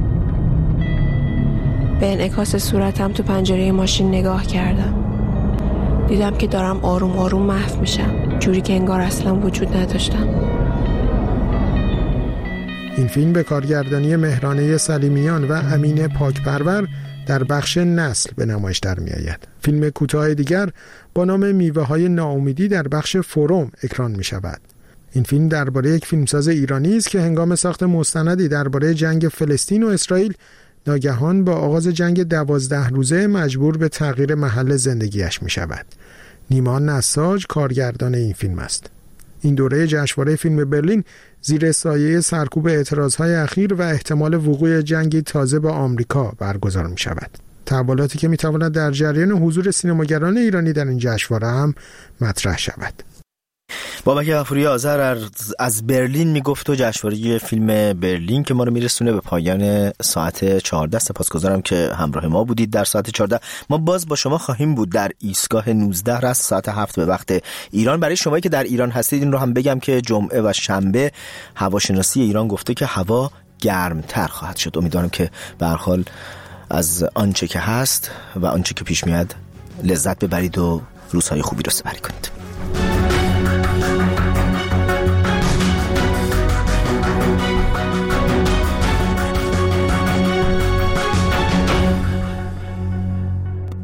به انعکاس صورتم تو پنجره ماشین نگاه کردم. دیدم که دارم آروم آروم محو میشم، جوری که انگار اصلا وجود نداشتم. این فیلم به کارگردانی مهرانه سلیمیان و امین پاکپرور در بخش نسل به نمایش در می آید. فیلم کوتاه دیگر با نام میوه های ناامیدی در بخش فروم اکران می شود. این فیلم درباره یک فیلمساز ایرانی است که هنگام ساخت مستندی درباره جنگ فلسطین و اسرائیل ناگهان با آغاز جنگ 12 روزه مجبور به تغییر محل زندگیش می شود. نیما نساج کارگردان این فیلم است. این دوره جشنواره فیلم برلین زیر سایه سرکوب اعتراضهای اخیر و احتمال وقوع جنگی تازه با آمریکا برگزار می شود. تحولاتی که می تواند در جریان حضور سینماگران ایرانی در این جشنواره هم مطرح شود. بابک غفوری آذر از برلین میگفت و جشنواره فیلم برلین که ما رو میرسونه به پایان ساعت 14. سپاسگزارم که همراه ما بودید در ساعت 14. ما باز با شما خواهیم بود در ایستگاه 19 رست ساعت 7 به وقت ایران. برای شمایی که در ایران هستید این رو هم بگم که جمعه و شنبه هواشناسی ایران گفته که هوا گرمتر خواهد شد. امیدوارم که به هر حال از آنچه که هست و آنچه که پیش میاد لذت ببرید و روزهای خوبی رو سپری کنید.